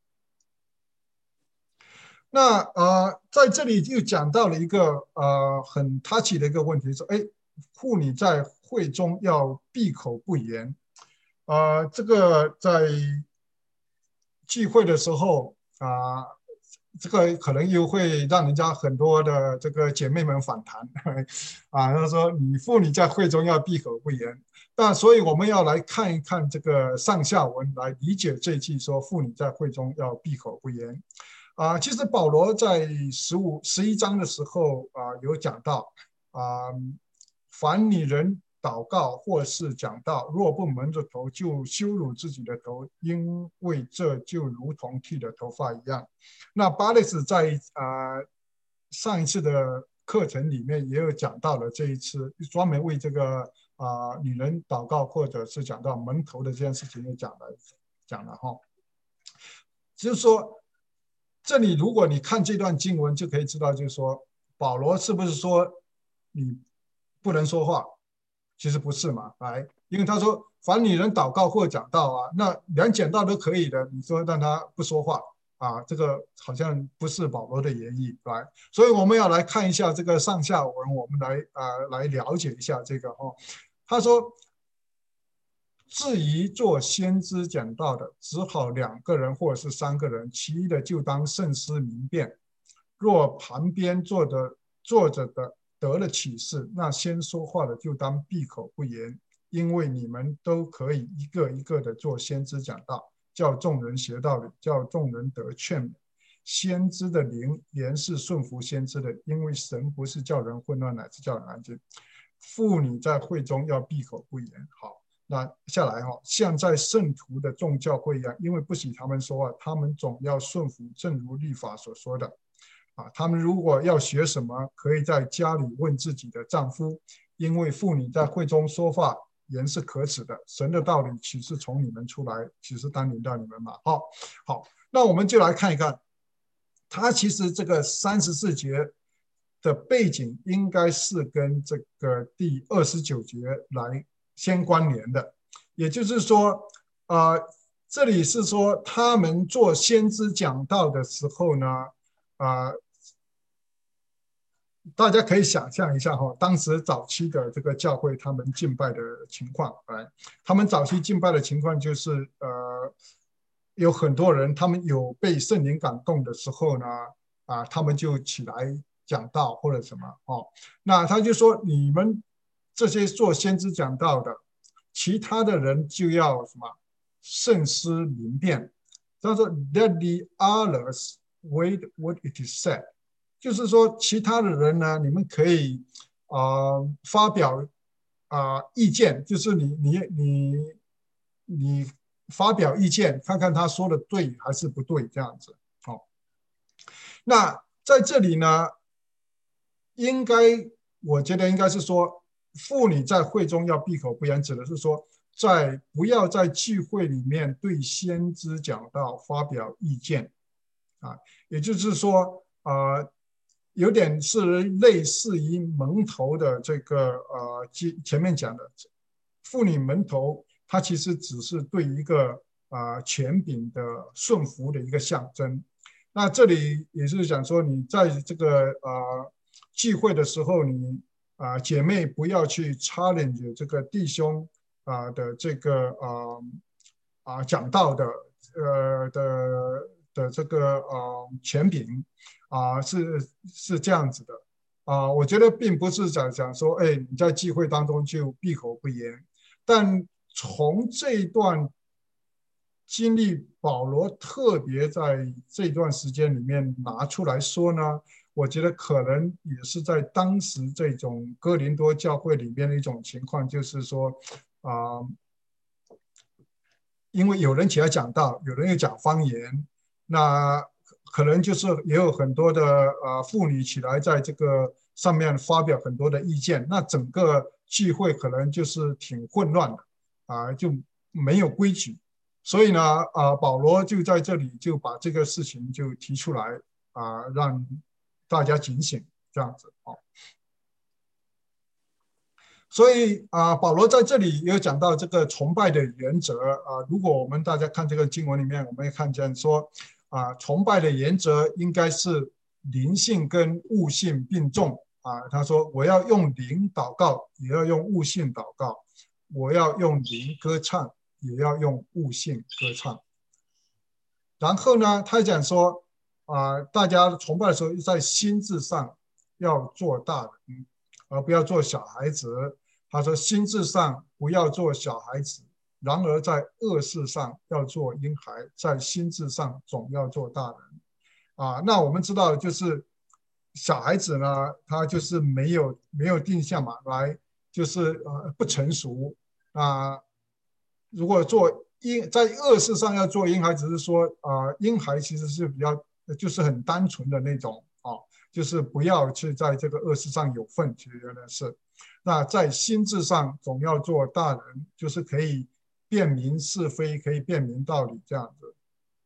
那呃，在这里就讲到了一个呃很 touchy 的一个问题，说，哎，妇女在会中要闭口不言。呃，这个在聚会的时候啊、呃，这个可能又会让人家很多的这个姐妹们反弹啊，他说你妇女在会中要闭口不言。那所以我们要来看一看这个上下文，来理解这一句说妇女在会中要闭口不言。啊，其实保罗在十五十一章的时候啊，有讲到啊，凡女人祷告或是讲道，若不蒙着头，就羞辱自己的头，因为这就如同剃了头发一样。那巴勒斯在啊上一次的课程里面也有讲到了，这一次专门为这个啊女人祷告或者是讲到蒙头的这件事情也讲了讲了哈，就是说。这里如果你看这段经文，就可以知道，就是说保罗是不是说你不能说话？其实不是嘛，来，因为他说凡女人祷告或讲道啊，那两讲道都可以的，你说让他不说话啊，这个好像不是保罗的言意，来，所以我们要来看一下这个上下文，我们来啊、呃、来了解一下这个哦。他说。至于做先知讲道的，只好两个人或者是三个人，其余的就当慎思明辨。若旁边坐的坐着的得了启示，那先说话的就当闭口不言，因为你们都可以一个一个的做先知讲道，叫众人学道理，叫众人得劝勉。先知的灵原是顺服先知的，因为神不是叫人混乱，乃是叫人安静。妇女在会中要闭口不言。好。那下来哈、哦，像在圣徒的众教会一样，因为不许他们说话，他们总要顺服，正如律法所说的。啊，他们如果要学什么，可以在家里问自己的丈夫，因为妇女在会中说话原是可耻的。神的道理岂是从你们出来，岂是单临到你们嘛？好，好，那我们就来看一看，他其实这个三十四节的背景应该是跟这个第二十九节来。相关联的，也就是说，呃，这里是说他们做先知讲道的时候呢，啊、呃，大家可以想象一下哈，当时早期的这个教会他们敬拜的情况，哎，他们早期敬拜的情况就是呃，有很多人他们有被圣灵感动的时候呢，啊、呃，他们就起来讲道或者什么哦，那他就说你们。这些做先知讲道的，其他的人就要什么慎思明辨。他说 ，Let the others wait what it is said， 就是说其他的人呢，你们可以啊、呃、发表啊、呃、意见，就是你你你你发表意见，看看他说的对还是不对，这样子。好、哦，那在这里呢，应该我觉得应该是说。妇女在会中要闭口不言，指的是说，在不要在聚会里面对先知讲道发表意见啊，也就是说，呃，有点是类似于蒙头的这个呃，前面讲的妇女蒙头，它其实只是对一个呃权柄的顺服的一个象征。那这里也是讲说，你在这个呃聚会的时候，你。啊，姐妹不要去 challenge 这个弟兄啊的这个啊啊讲道的呃的的这个呃权柄啊，是是这样子的啊，我觉得并不是讲讲说，哎，你在聚会当中就闭口不言，但从这段经历，保罗特别在这段时间里面拿出来说呢。我觉得可能也是在当时这种哥林多教会里面的一种情况，就是说，啊、呃，因为有人起来讲道，有人又讲方言，那可能就是也有很多的呃妇女起来在这个上面发表很多的意见，那整个聚会可能就是挺混乱的啊、呃，就没有规矩。 所以呢，啊，保罗就在这里就把这个事情就提出来啊，让大家警醒，这样子啊。所以啊，保罗在这里有讲到这个崇拜的原则啊。如果我们大家看这个经文里面，我们会看见说啊，崇拜的原则应该是灵性跟悟性并重啊。他说我要用灵祷告，也要用悟性祷告；我要用灵歌唱，也要用悟性歌唱。然后呢，他讲说啊，大家崇拜的时候在心智上要做大人，而不要做小孩子。他说心智上不要做小孩子，然而在恶事上要做婴孩，在心智上总要做大人。啊，那我们知道就是小孩子呢，他就是没有没有定下马来，就是呃不成熟啊。如果做婴在恶事上要做婴孩，只是说啊、呃，婴孩其实是比较就是很单纯的那种啊，就是不要去在这个恶事上有份，其实原来是。那在心智上总要做大人，就是可以辨明是非，可以辨明道理这样子。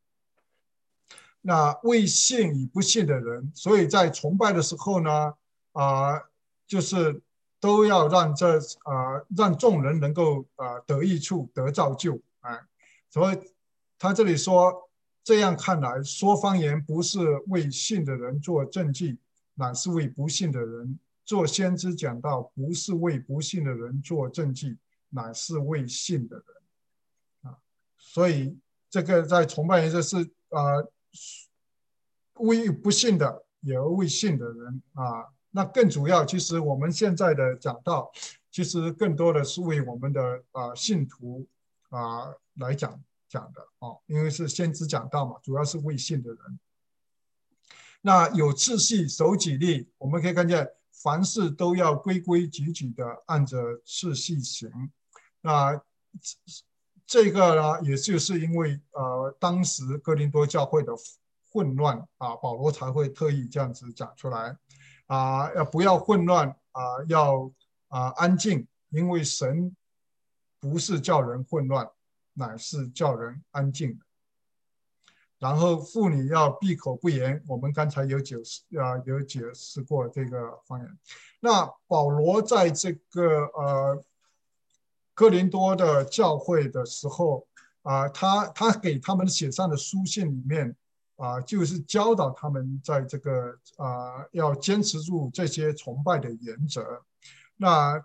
那为信与不信的人，所以在崇拜的时候呢，啊、呃，就是都要让这啊、呃、让众人能够啊、呃、得益处，得造就，哎，所以他这里说，这样看来，说方言不是为信的人做证据，乃是为不信的人做先知讲道，不是为不信的人做证据，乃是为信的人啊。所以这个在崇拜原则是啊。呃为不信的，也为信的人啊。那更主要，其实我们现在的讲道，其实更多的是为我们的啊信徒啊来讲讲的哦，因为是先知讲道嘛，主要是为信的人。那有次序、守己例，我们可以看见，凡事都要规规矩矩的按着次序行。那这个呢，也就是因为呃，当时哥林多教会的混乱啊，保罗才会特意这样子讲出来啊，要不要混乱啊，要啊安静，因为神不是叫人混乱，乃是叫人安静的。然后妇女要闭口不言，我们刚才有解释啊，有解释过这个方言。那保罗在这个呃哥林多的教会的时候啊，他他给他们写上的书信里面啊，就是教导他们在这个啊要坚持住这些崇拜的原则。那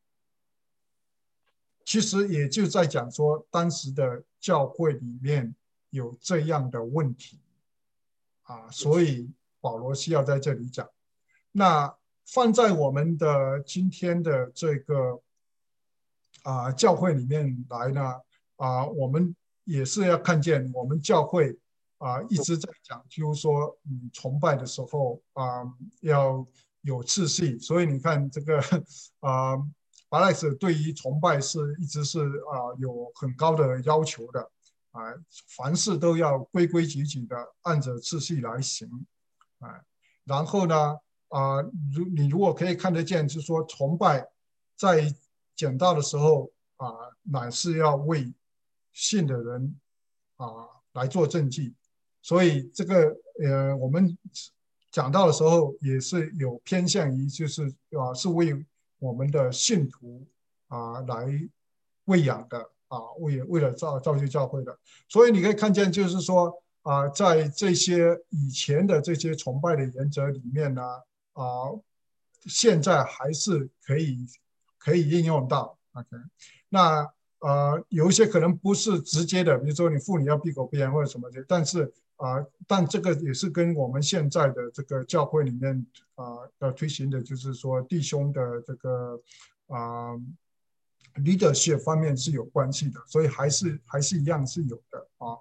其实也就在讲说，当时的教会里面有这样的问题啊，所以保罗需要在这里讲。那放在我们的今天的这个啊教会里面来呢，啊，我们也是要看见我们教会啊一直在讲，就是说你崇拜的时候啊要有次序，所以你看这个啊。巴莱斯对于崇拜是一直是啊、呃、有很高的要求的啊，凡事都要规规矩矩的按着次序来行啊。然后呢啊、呃，如你如果可以看得见，就是说崇拜在讲道的时候啊，乃是要为信的人啊来做证据，所以这个呃我们讲道的时候也是有偏向于就是啊是为我们的信徒啊来喂养的啊，为为了造造就教会的，所以你可以看见，就是说啊，在这些以前的这些崇拜的原则里面呢，啊，现在还是可以可以应用到。OK， 那呃有一些可能不是直接的，比如说你妇女要闭口不言或者什么的，但是啊、呃，但这个也是跟我们现在的这个教会里面啊、呃、要推行的，就是说弟兄的这个啊、呃、leadership 方面是有关系的，所以还是还是一样是有的啊。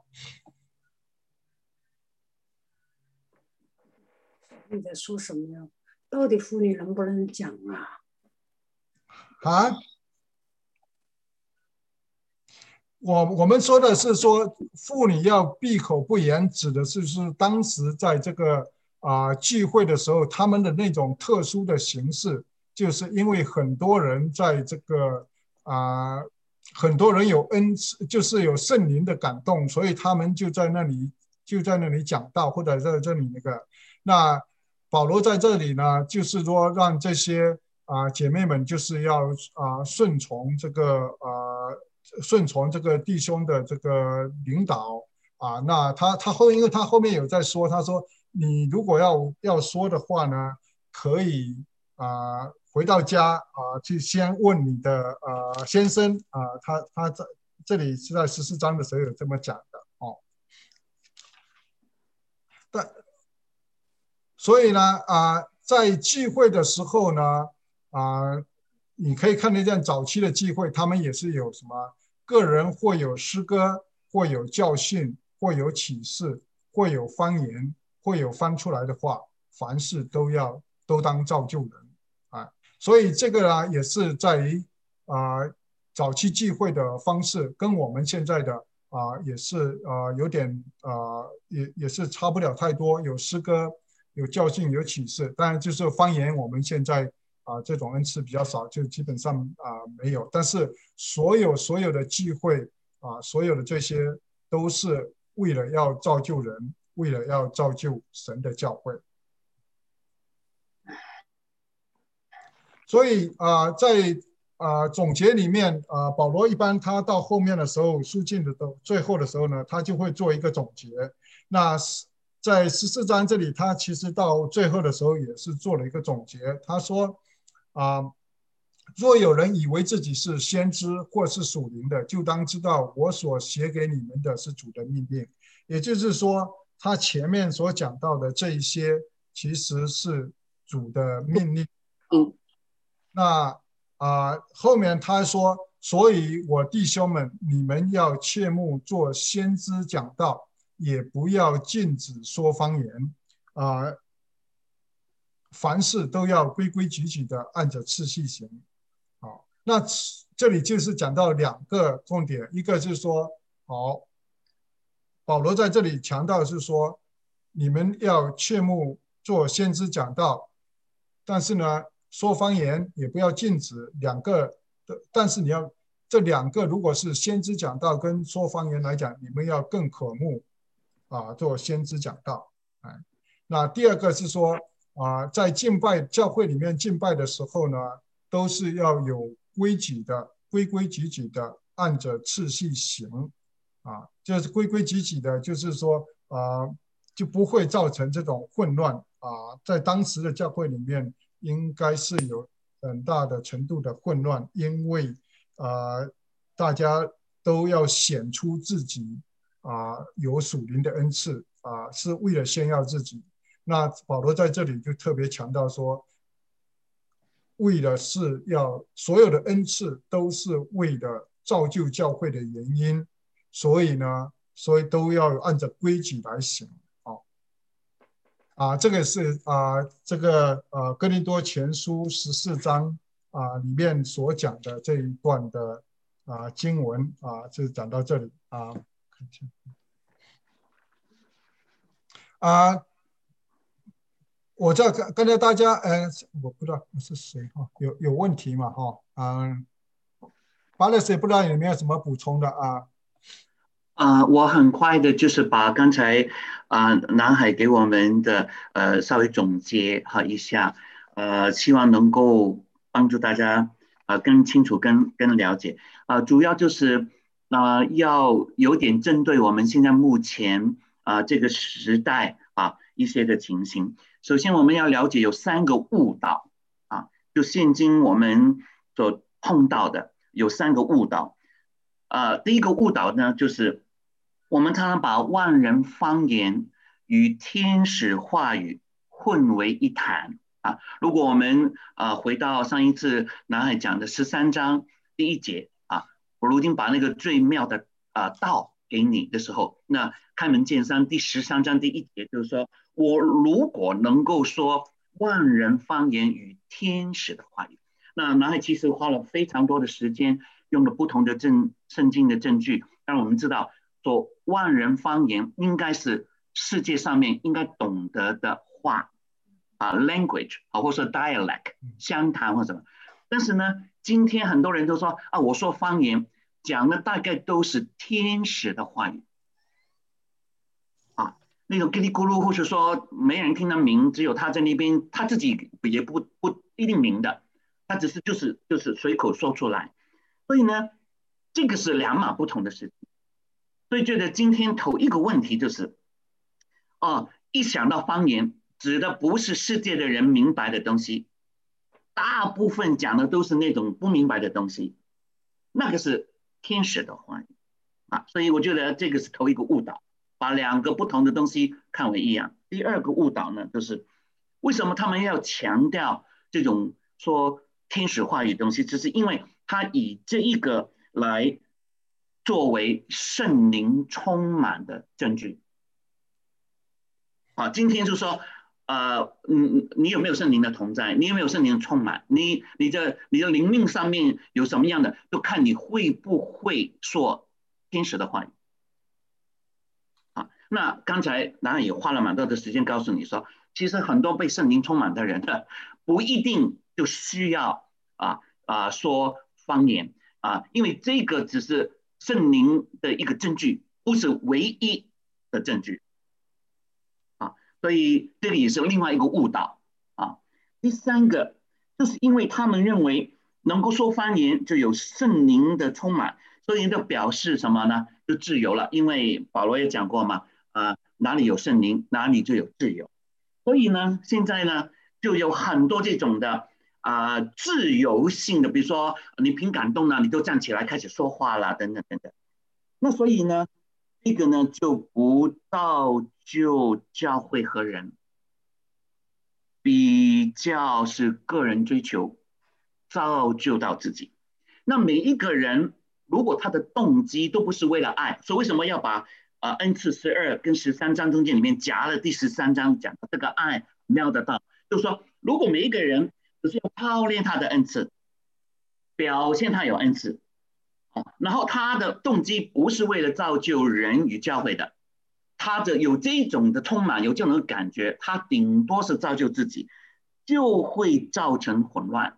你在说什么呀？到底妇女能不能讲啊？ 啊？我我们说的是说妇女要闭口不言，指的是是当时在这个啊、呃、聚会的时候，他们的那种特殊的形式，就是因为很多人在这个啊、呃、 很多人有恩赐，就是有圣灵的感动，所以他们就在那里就在那里讲道，或者在这里那个。那保罗在这里呢，就是说让这些啊、呃、姐妹们就是要啊、呃、顺从这个呃顺从这个弟兄的这个领导啊。那他他后因为他后面有在说，他说你如果要要说的话呢，可以啊、呃、回到家啊、呃、去先问你的呃先生啊、呃，他他在这里是在十四章的时候有这么讲的哦。但所以呢，啊、呃，在聚会的时候呢，啊、呃，你可以看得见早期的聚会，他们也是有什么个人或有诗歌，或有教训，或有启示，或有方言，或有翻出来的话，凡事都要都当造就人啊。所以这个呢，也是在于啊、呃、早期聚会的方式，跟我们现在的啊、呃、也是呃有点啊、呃、也也是差不了太多，有诗歌。有教训，有启示，当然就是方言，我们现在啊、呃、这种恩赐比较少，就基本上啊、呃、没有。但是所有所有的聚会啊、呃，所有的这些都是为了要造就人，为了要造就神的教会。所以啊、呃，在啊、呃、总结里面啊、呃，保罗一般他到后面的时候，书信的最后的时候呢，他就会做一个总结。那在十四章这里，他其实到最后的时候也是做了一个总结。他说啊、呃，若有人以为自己是先知或是属灵的，就当知道我所写给你们的是主的命令。也就是说，他前面所讲到的这一些，其实是主的命令。 嗯， 那啊、呃，后面他说，所以我弟兄们，你们要切莫做先知讲道，也不要禁止说方言啊、呃，凡事都要规规矩矩的按着次序行。好，那这里就是讲到两个重点，一个是说，好，保罗在这里强调的是说，你们要切莫做先知讲道，但是呢，说方言也不要禁止两个的，但是你要这两个如果是先知讲道跟说方言来讲，你们要更渴慕啊做先知讲道。哎，那第二个是说啊，在敬拜教会里面敬拜的时候呢，都是要有规矩的，规规矩矩的按着次序行。啊，就是规规矩矩的，就是说啊，就不会造成这种混乱啊。在当时的教会里面，应该是有很大的程度的混乱，因为啊，大家都要显出自己啊有属灵的恩赐啊，是为了炫耀自己。那保罗在这里就特别强调说，为了是要所有的恩赐都是为了造就教会的原因。所以呢，所以都要按照规矩来行。哦，啊，这个是啊，这个呃，哥林多前书十四章啊里面所讲的这一段的啊经文啊，就讲到这里啊。啊，我这刚才大家呃，我不知道是谁哈，有有问题嘛哈？嗯，巴勒斯不知道有没有什么补充的啊？ 啊、呃我很快的就是把刚才啊、呃南海给我们的呃稍微总结哈一下，呃，希望能够帮助大家呃更清楚、更更了解。啊、呃，主要就是呃要有点针对我们现在目前啊、呃这个时代啊一些的情形。首先我们要了解有三个误导啊，就现今我们所碰到的有三个误导。呃，第一个误导呢，就是我们常常把万人方言与天使话语混为一谈啊。如果我们呃回到上一次南海讲的十三章第一节啊，我如今把那个最妙的啊、呃、道给你的时候，那开门见山第十三章第一节就是说，我如果能够说万人方言与天使的话语，那南海其实花了非常多的时间。用了不同的证圣经的证据，让我们知道说万人方言应该是世界上面应该懂得的话啊 ，language 啊，或者说 dialect 相谈或什么。但是呢，今天很多人都说啊，我说方言， 讲的大概都是天使的话语啊，那种叽里咕噜，或是说没人听得明，只有他在那边，他自己也不不一定明的，他只是就是就是随口说出来。所以呢，这个是两码不同的事情。所以觉得今天头一个问题就是，哦，一想到方言，指的不是世界的人明白的东西，大部分讲的都是那种不明白的东西，那个是天使的话语啊。所以我觉得这个是头一个误导，把两个不同的东西看为一样。第二个误导呢，就是为什么他们要强调这种说天使话语的东西，只是因为他以这一个来作为圣灵充满的证据。好，今天就说，呃，嗯，你有没有圣灵的同在？你有没有圣灵的充满？你你的你的灵命上面有什么样的，都看你会不会说天使的话语。啊，那刚才当然也花了蛮多的时间告诉你说，其实很多被圣灵充满的人呢，不一定就需要啊啊说方言啊，因为这个只是圣灵的一个证据，不是唯一的证据。所以这个也是另外一个误导啊。第三个就是因为他们认为能够说方言就有圣灵的充满，所以就表示什么呢？就自由了。因为保罗也讲过嘛，啊，哪里有圣灵，哪里就有自由。所以呢，现在呢就有很多这种的啊、呃、自由性的，比如说你凭感动呢，你都站起来开始说话了，等等等等。那所以呢，这个呢就不造就教会和人，比较是个人追求，造就到自己。那每一个人如果他的动机都不是为了爱，所以为什么要把呃恩赐十二跟十三章中间里面夹了第十三章讲的这个爱妙的道，就是说如果每一个人只是要操练他的恩赐，表现他有恩赐，然后他的动机不是为了造就人与教会的，他的有这种的充满，有这种的感觉，他顶多是造就自己，就会造成混乱，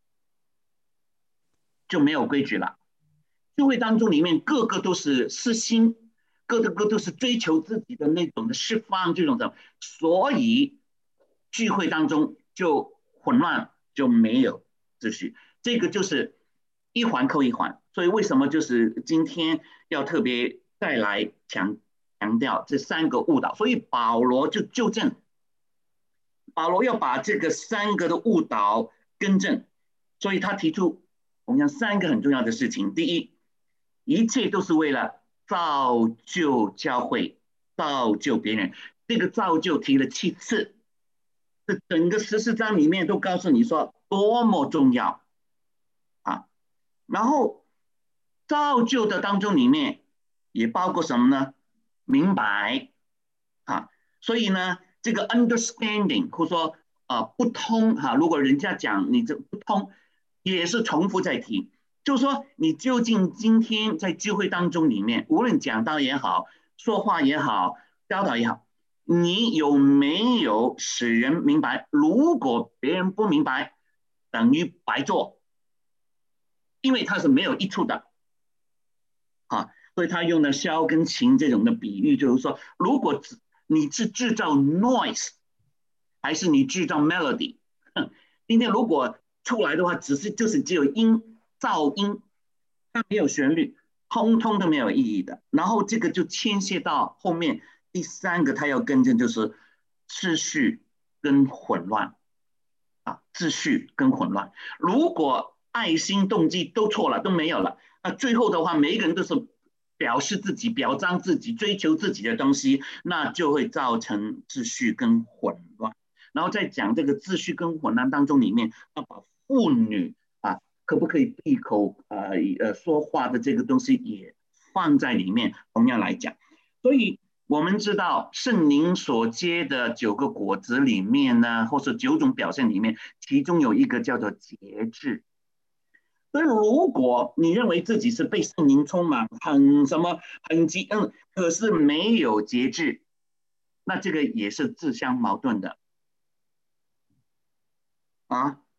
就没有规矩了。聚会当中里面个个都是私心，个个都是追求自己的那种的释放这种的，所以聚会当中就混乱，就没有秩序。这个就是一环扣一环，所以为什么就是今天要特别再来强强调这三个误导，所以保罗就纠正，保罗要把这个三个的误导更正，所以他提出同样三个很重要的事情。第一，一切都是为了造就教会，造就别人。这个造就提了七次，这整个十四章里面都告诉你说多么重要啊！然后造就的当中里面也包括什么呢？明白啊，所以呢，这个 understanding 或者说啊、呃、不通哈、啊，如果人家讲你这不通，也是重复在提。就是说，你究竟今天在聚会当中里面，无论讲道也好，说话也好，教导也好，你有没有使人明白？如果别人不明白，等于白做，因为它是没有益处的。啊，所以他用了箫跟琴这种的比喻，就是说，如果你是制造 noise， 还是你制造 melody， 今天如果出来的话，只是就是只有音。噪音，它没有旋律，通通都没有意义的。然后这个就牵涉到后面第三个，他要更正就是秩序跟混乱啊，秩序跟混乱。如果爱心动机都错了，都没有了，那最后的话，每一个人都是表示自己、表彰自己、追求自己的东西，那就会造成秩序跟混乱。然后在讲这个秩序跟混乱当中，里面要把妇女啊。可不可以闭口呃呃说话的这个东西也放在里面，同样来讲。所以我们知道圣灵所结的九个果子里面呢，或是九种表现里面，其中有一个叫做节制。所以如果你认为自己是被圣灵充满，很什么很激嗯，可是没有节制，那这个也是自相矛盾的啊。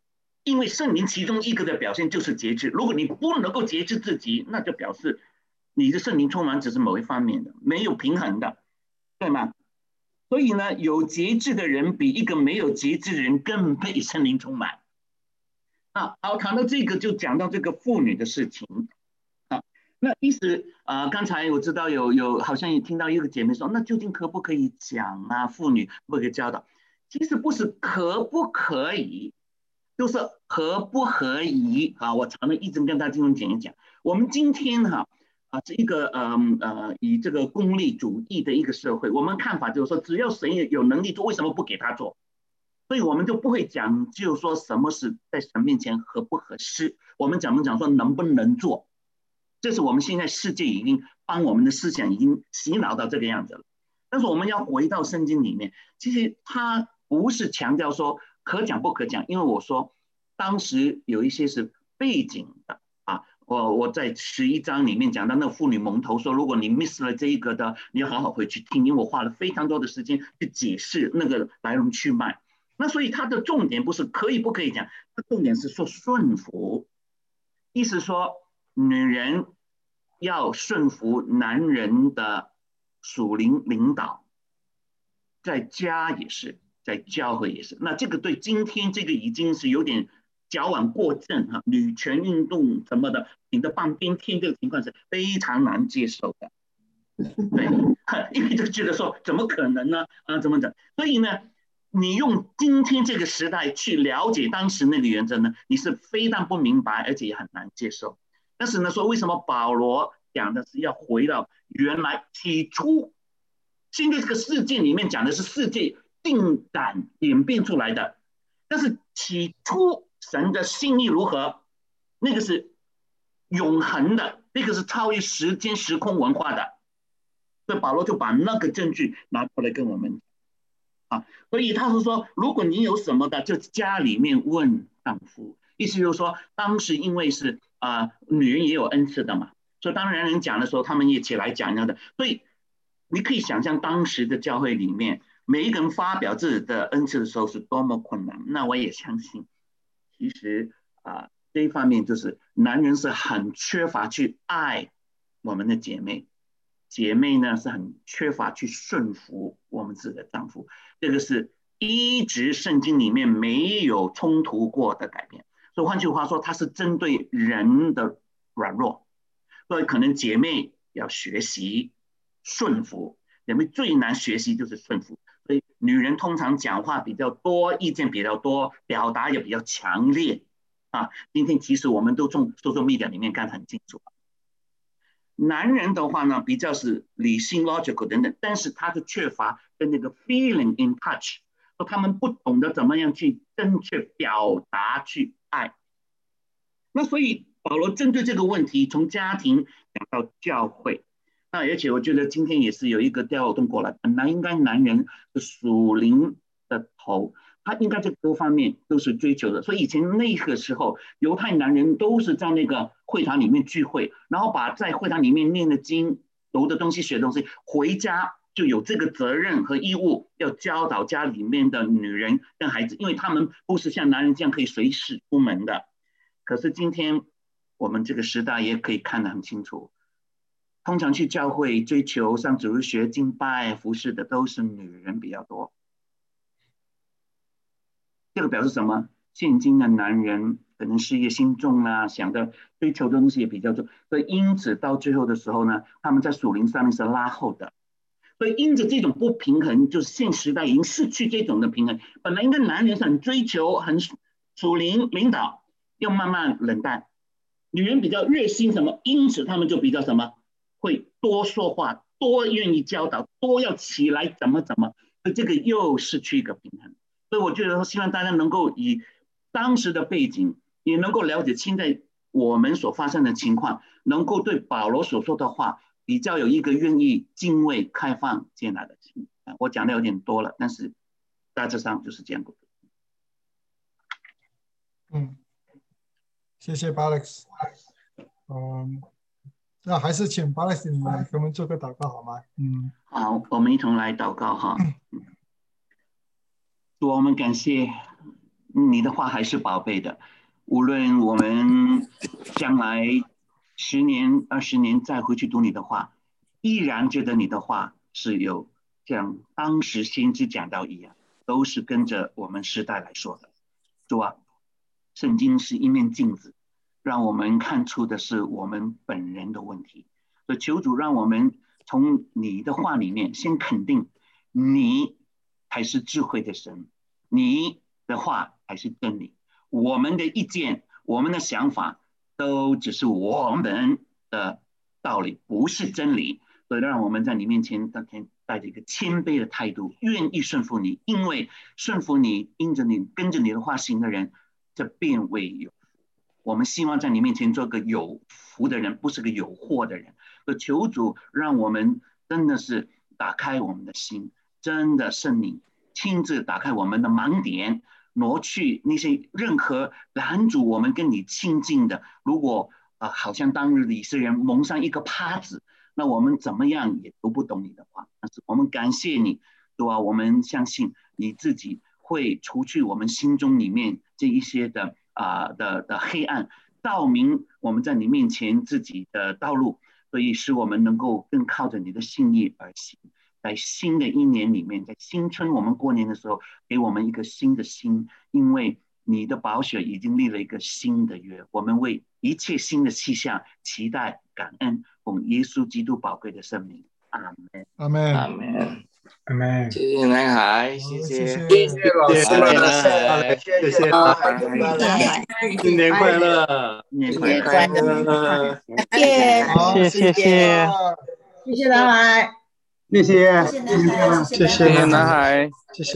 因为圣灵其中一个的表现就是节制。如果你不能够节制自己，那就表示你的圣灵充满只是某一方面的，没有平衡的，对吗？所以呢，有节制的人比一个没有节制的人更被圣灵充满。啊，好，谈到这个就讲到这个妇女的事情。啊，那意思啊、呃，刚才我知道有有好像也听到一个姐妹说，那究竟可不可以讲啊？妇女不可以教导？其实不是可不可以，就是合不合宜啊。我常常一直跟大家这种讲一讲，我们今天哈啊是一个嗯呃以这个功利主义的一个社会，我们看法就是说，只要谁有能力做，为什么不给他做？所以我们就不会讲究说什么是在神面前合不合适，我们讲不讲说能不能做？这是我们现在世界已经帮我们的思想已经洗脑到这个样子了。但是我们要回到圣经里面，其实它不是强调说可讲不可讲，因为我说当时有一些是背景的啊，我我在十一章里面讲到那妇女蒙头说，如果你 miss 了这一个的，你要好好回去听，因为我花了非常多的时间去解释那个来龙去脉。那所以它的重点不是可以不可以讲，它重点是说顺服，意思说女人要顺服男人的属灵领导，在家也是，在教会也是。那这个对今天这个已经是有点矫枉过正哈，女权运动什么的，顶着半边天这个情况是非常难接受的。对，因为就觉得说怎么可能呢？啊，怎么讲？所以呢，你用今天这个时代去了解当时那个原则呢，你是非但不明白，而且也很难接受。但是呢，说为什么保罗讲的是要回到原来起初，现在这个世界里面讲的是世界进展演变出来的，但是起初神的心意如何，那个是永恒的，那个是超越时间时空文化的。所以保罗就把那个证据拿出来跟我们啊，所以他是说，如果你有什么的，就家里面问丈夫。意思就是说，当时因为是啊、呃，女人也有恩赐的嘛，所以当男人讲的时候，他们也起来讲那的。所以你可以想象当时的教会里面，每一个人发表自己的恩赐的时候是多么困难。那我也相信，其实啊、呃，这一方面就是男人是很缺乏去爱我们的姐妹。姐妹呢是很缺乏去顺服我们自己的丈夫，这个是一直圣经里面没有冲突过的改变。所以换句话说，它是针对人的软弱，所以可能姐妹要学习顺服，因为最难学习就是顺服。所以女人通常讲话比较多，意见比较多，表达也比较强烈啊。今天其实我们都从 social media 里面看得很清楚。男人的话呢，比较是理性 logical 等等，但是他是缺乏跟那个 feeling in touch， 说他们不懂得怎么样去正确表达去爱。那所以保罗针对这个问题，从家庭讲到教会，那而且我觉得今天也是有一个调动过来，本来应该男人是属灵的头，他应该在各方面都是追求的。所以以前那个时候，犹太男人都是在那个会堂里面聚会，然后把在会堂里面念的经、读的东西、学的东西，回家就有这个责任和义务要教导家里面的女人跟孩子，因为他们不是像男人这样可以随时出门的。可是今天我们这个时代也可以看得很清楚，通常去教会追求上主日学、敬拜、服侍的都是女人比较多。这个表示什么？现今的男人可能事业心重啊，想的追求的东西也比较重，所以因此到最后的时候呢，他们在属灵上面是拉后的。所以因着这种不平衡，就是现时代已经失去这种的平衡。本来应该男人是很追求、很属灵领导，要慢慢冷淡。女人比较热心什么，因此他们就比较什么，会多说话，多愿意教导，多要起来怎么怎么，所以这个又失去一个平衡。所以我觉得希望大家能够以当时的背景，也能够了解现在我们所发生的情况，能够对保罗所说的话比较有一个愿意敬畏、开放、接纳的心。我讲的有点多了，但是大致上就是这样。 嗯，谢谢 Alex。嗯，那还是请 Alex 你来给我们做个祷告好吗？嗯， 好，我们一同来祷告哈。主，我们感谢你的话还是宝贝的， 无论我们将来十年、二十年再回去读你的话，依然觉得你的话是有像当时先知讲到一样，都是跟着我们时代来说的。主啊，圣经是一面镜子，让我们看出的是我们本人的问题。所以求主让我们从你的话里面先肯定你才是智慧的神，你的话才是真理。我们的意见，我们的想法都只是我们的道理，不是真理。所以让我们在你面前带着一个谦卑的态度，愿意顺服你，因为顺服你，因着你跟着你的话行的人，这变为有福。我们希望在你面前做个有福的人，不是个有祸的人。所以求主让我们真的是打开我们的心，真的圣灵亲自打开我们的盲点，挪去那些任何拦阻我们跟你亲近的。如果、呃、好像当日的以色列人蒙上一个帕子，那我们怎么样也读不懂你的话。但是我们感谢你，对吧？我们相信你自己会除去我们心中里面这一些的啊、呃、的的黑暗，照明我们在你面前自己的道路，所以使我们能够更靠着你的心意而行。在新的一年里面，在新春我们过年的时候，给我们一个新的心，因为你的宝血已经立了一个新的约。我们为一切新的气象期待感恩，奉耶稣基督宝贵的圣名，阿门， 阿门， 阿门， 阿门。 谢谢南海， 谢谢谢谢谢老师们，谢谢南海，新年快乐， 新年新快乐， 年快乐， 谢谢， 好， 谢谢谢谢谢谢南海。 谢谢， 谢谢南海， 谢谢南海，谢谢。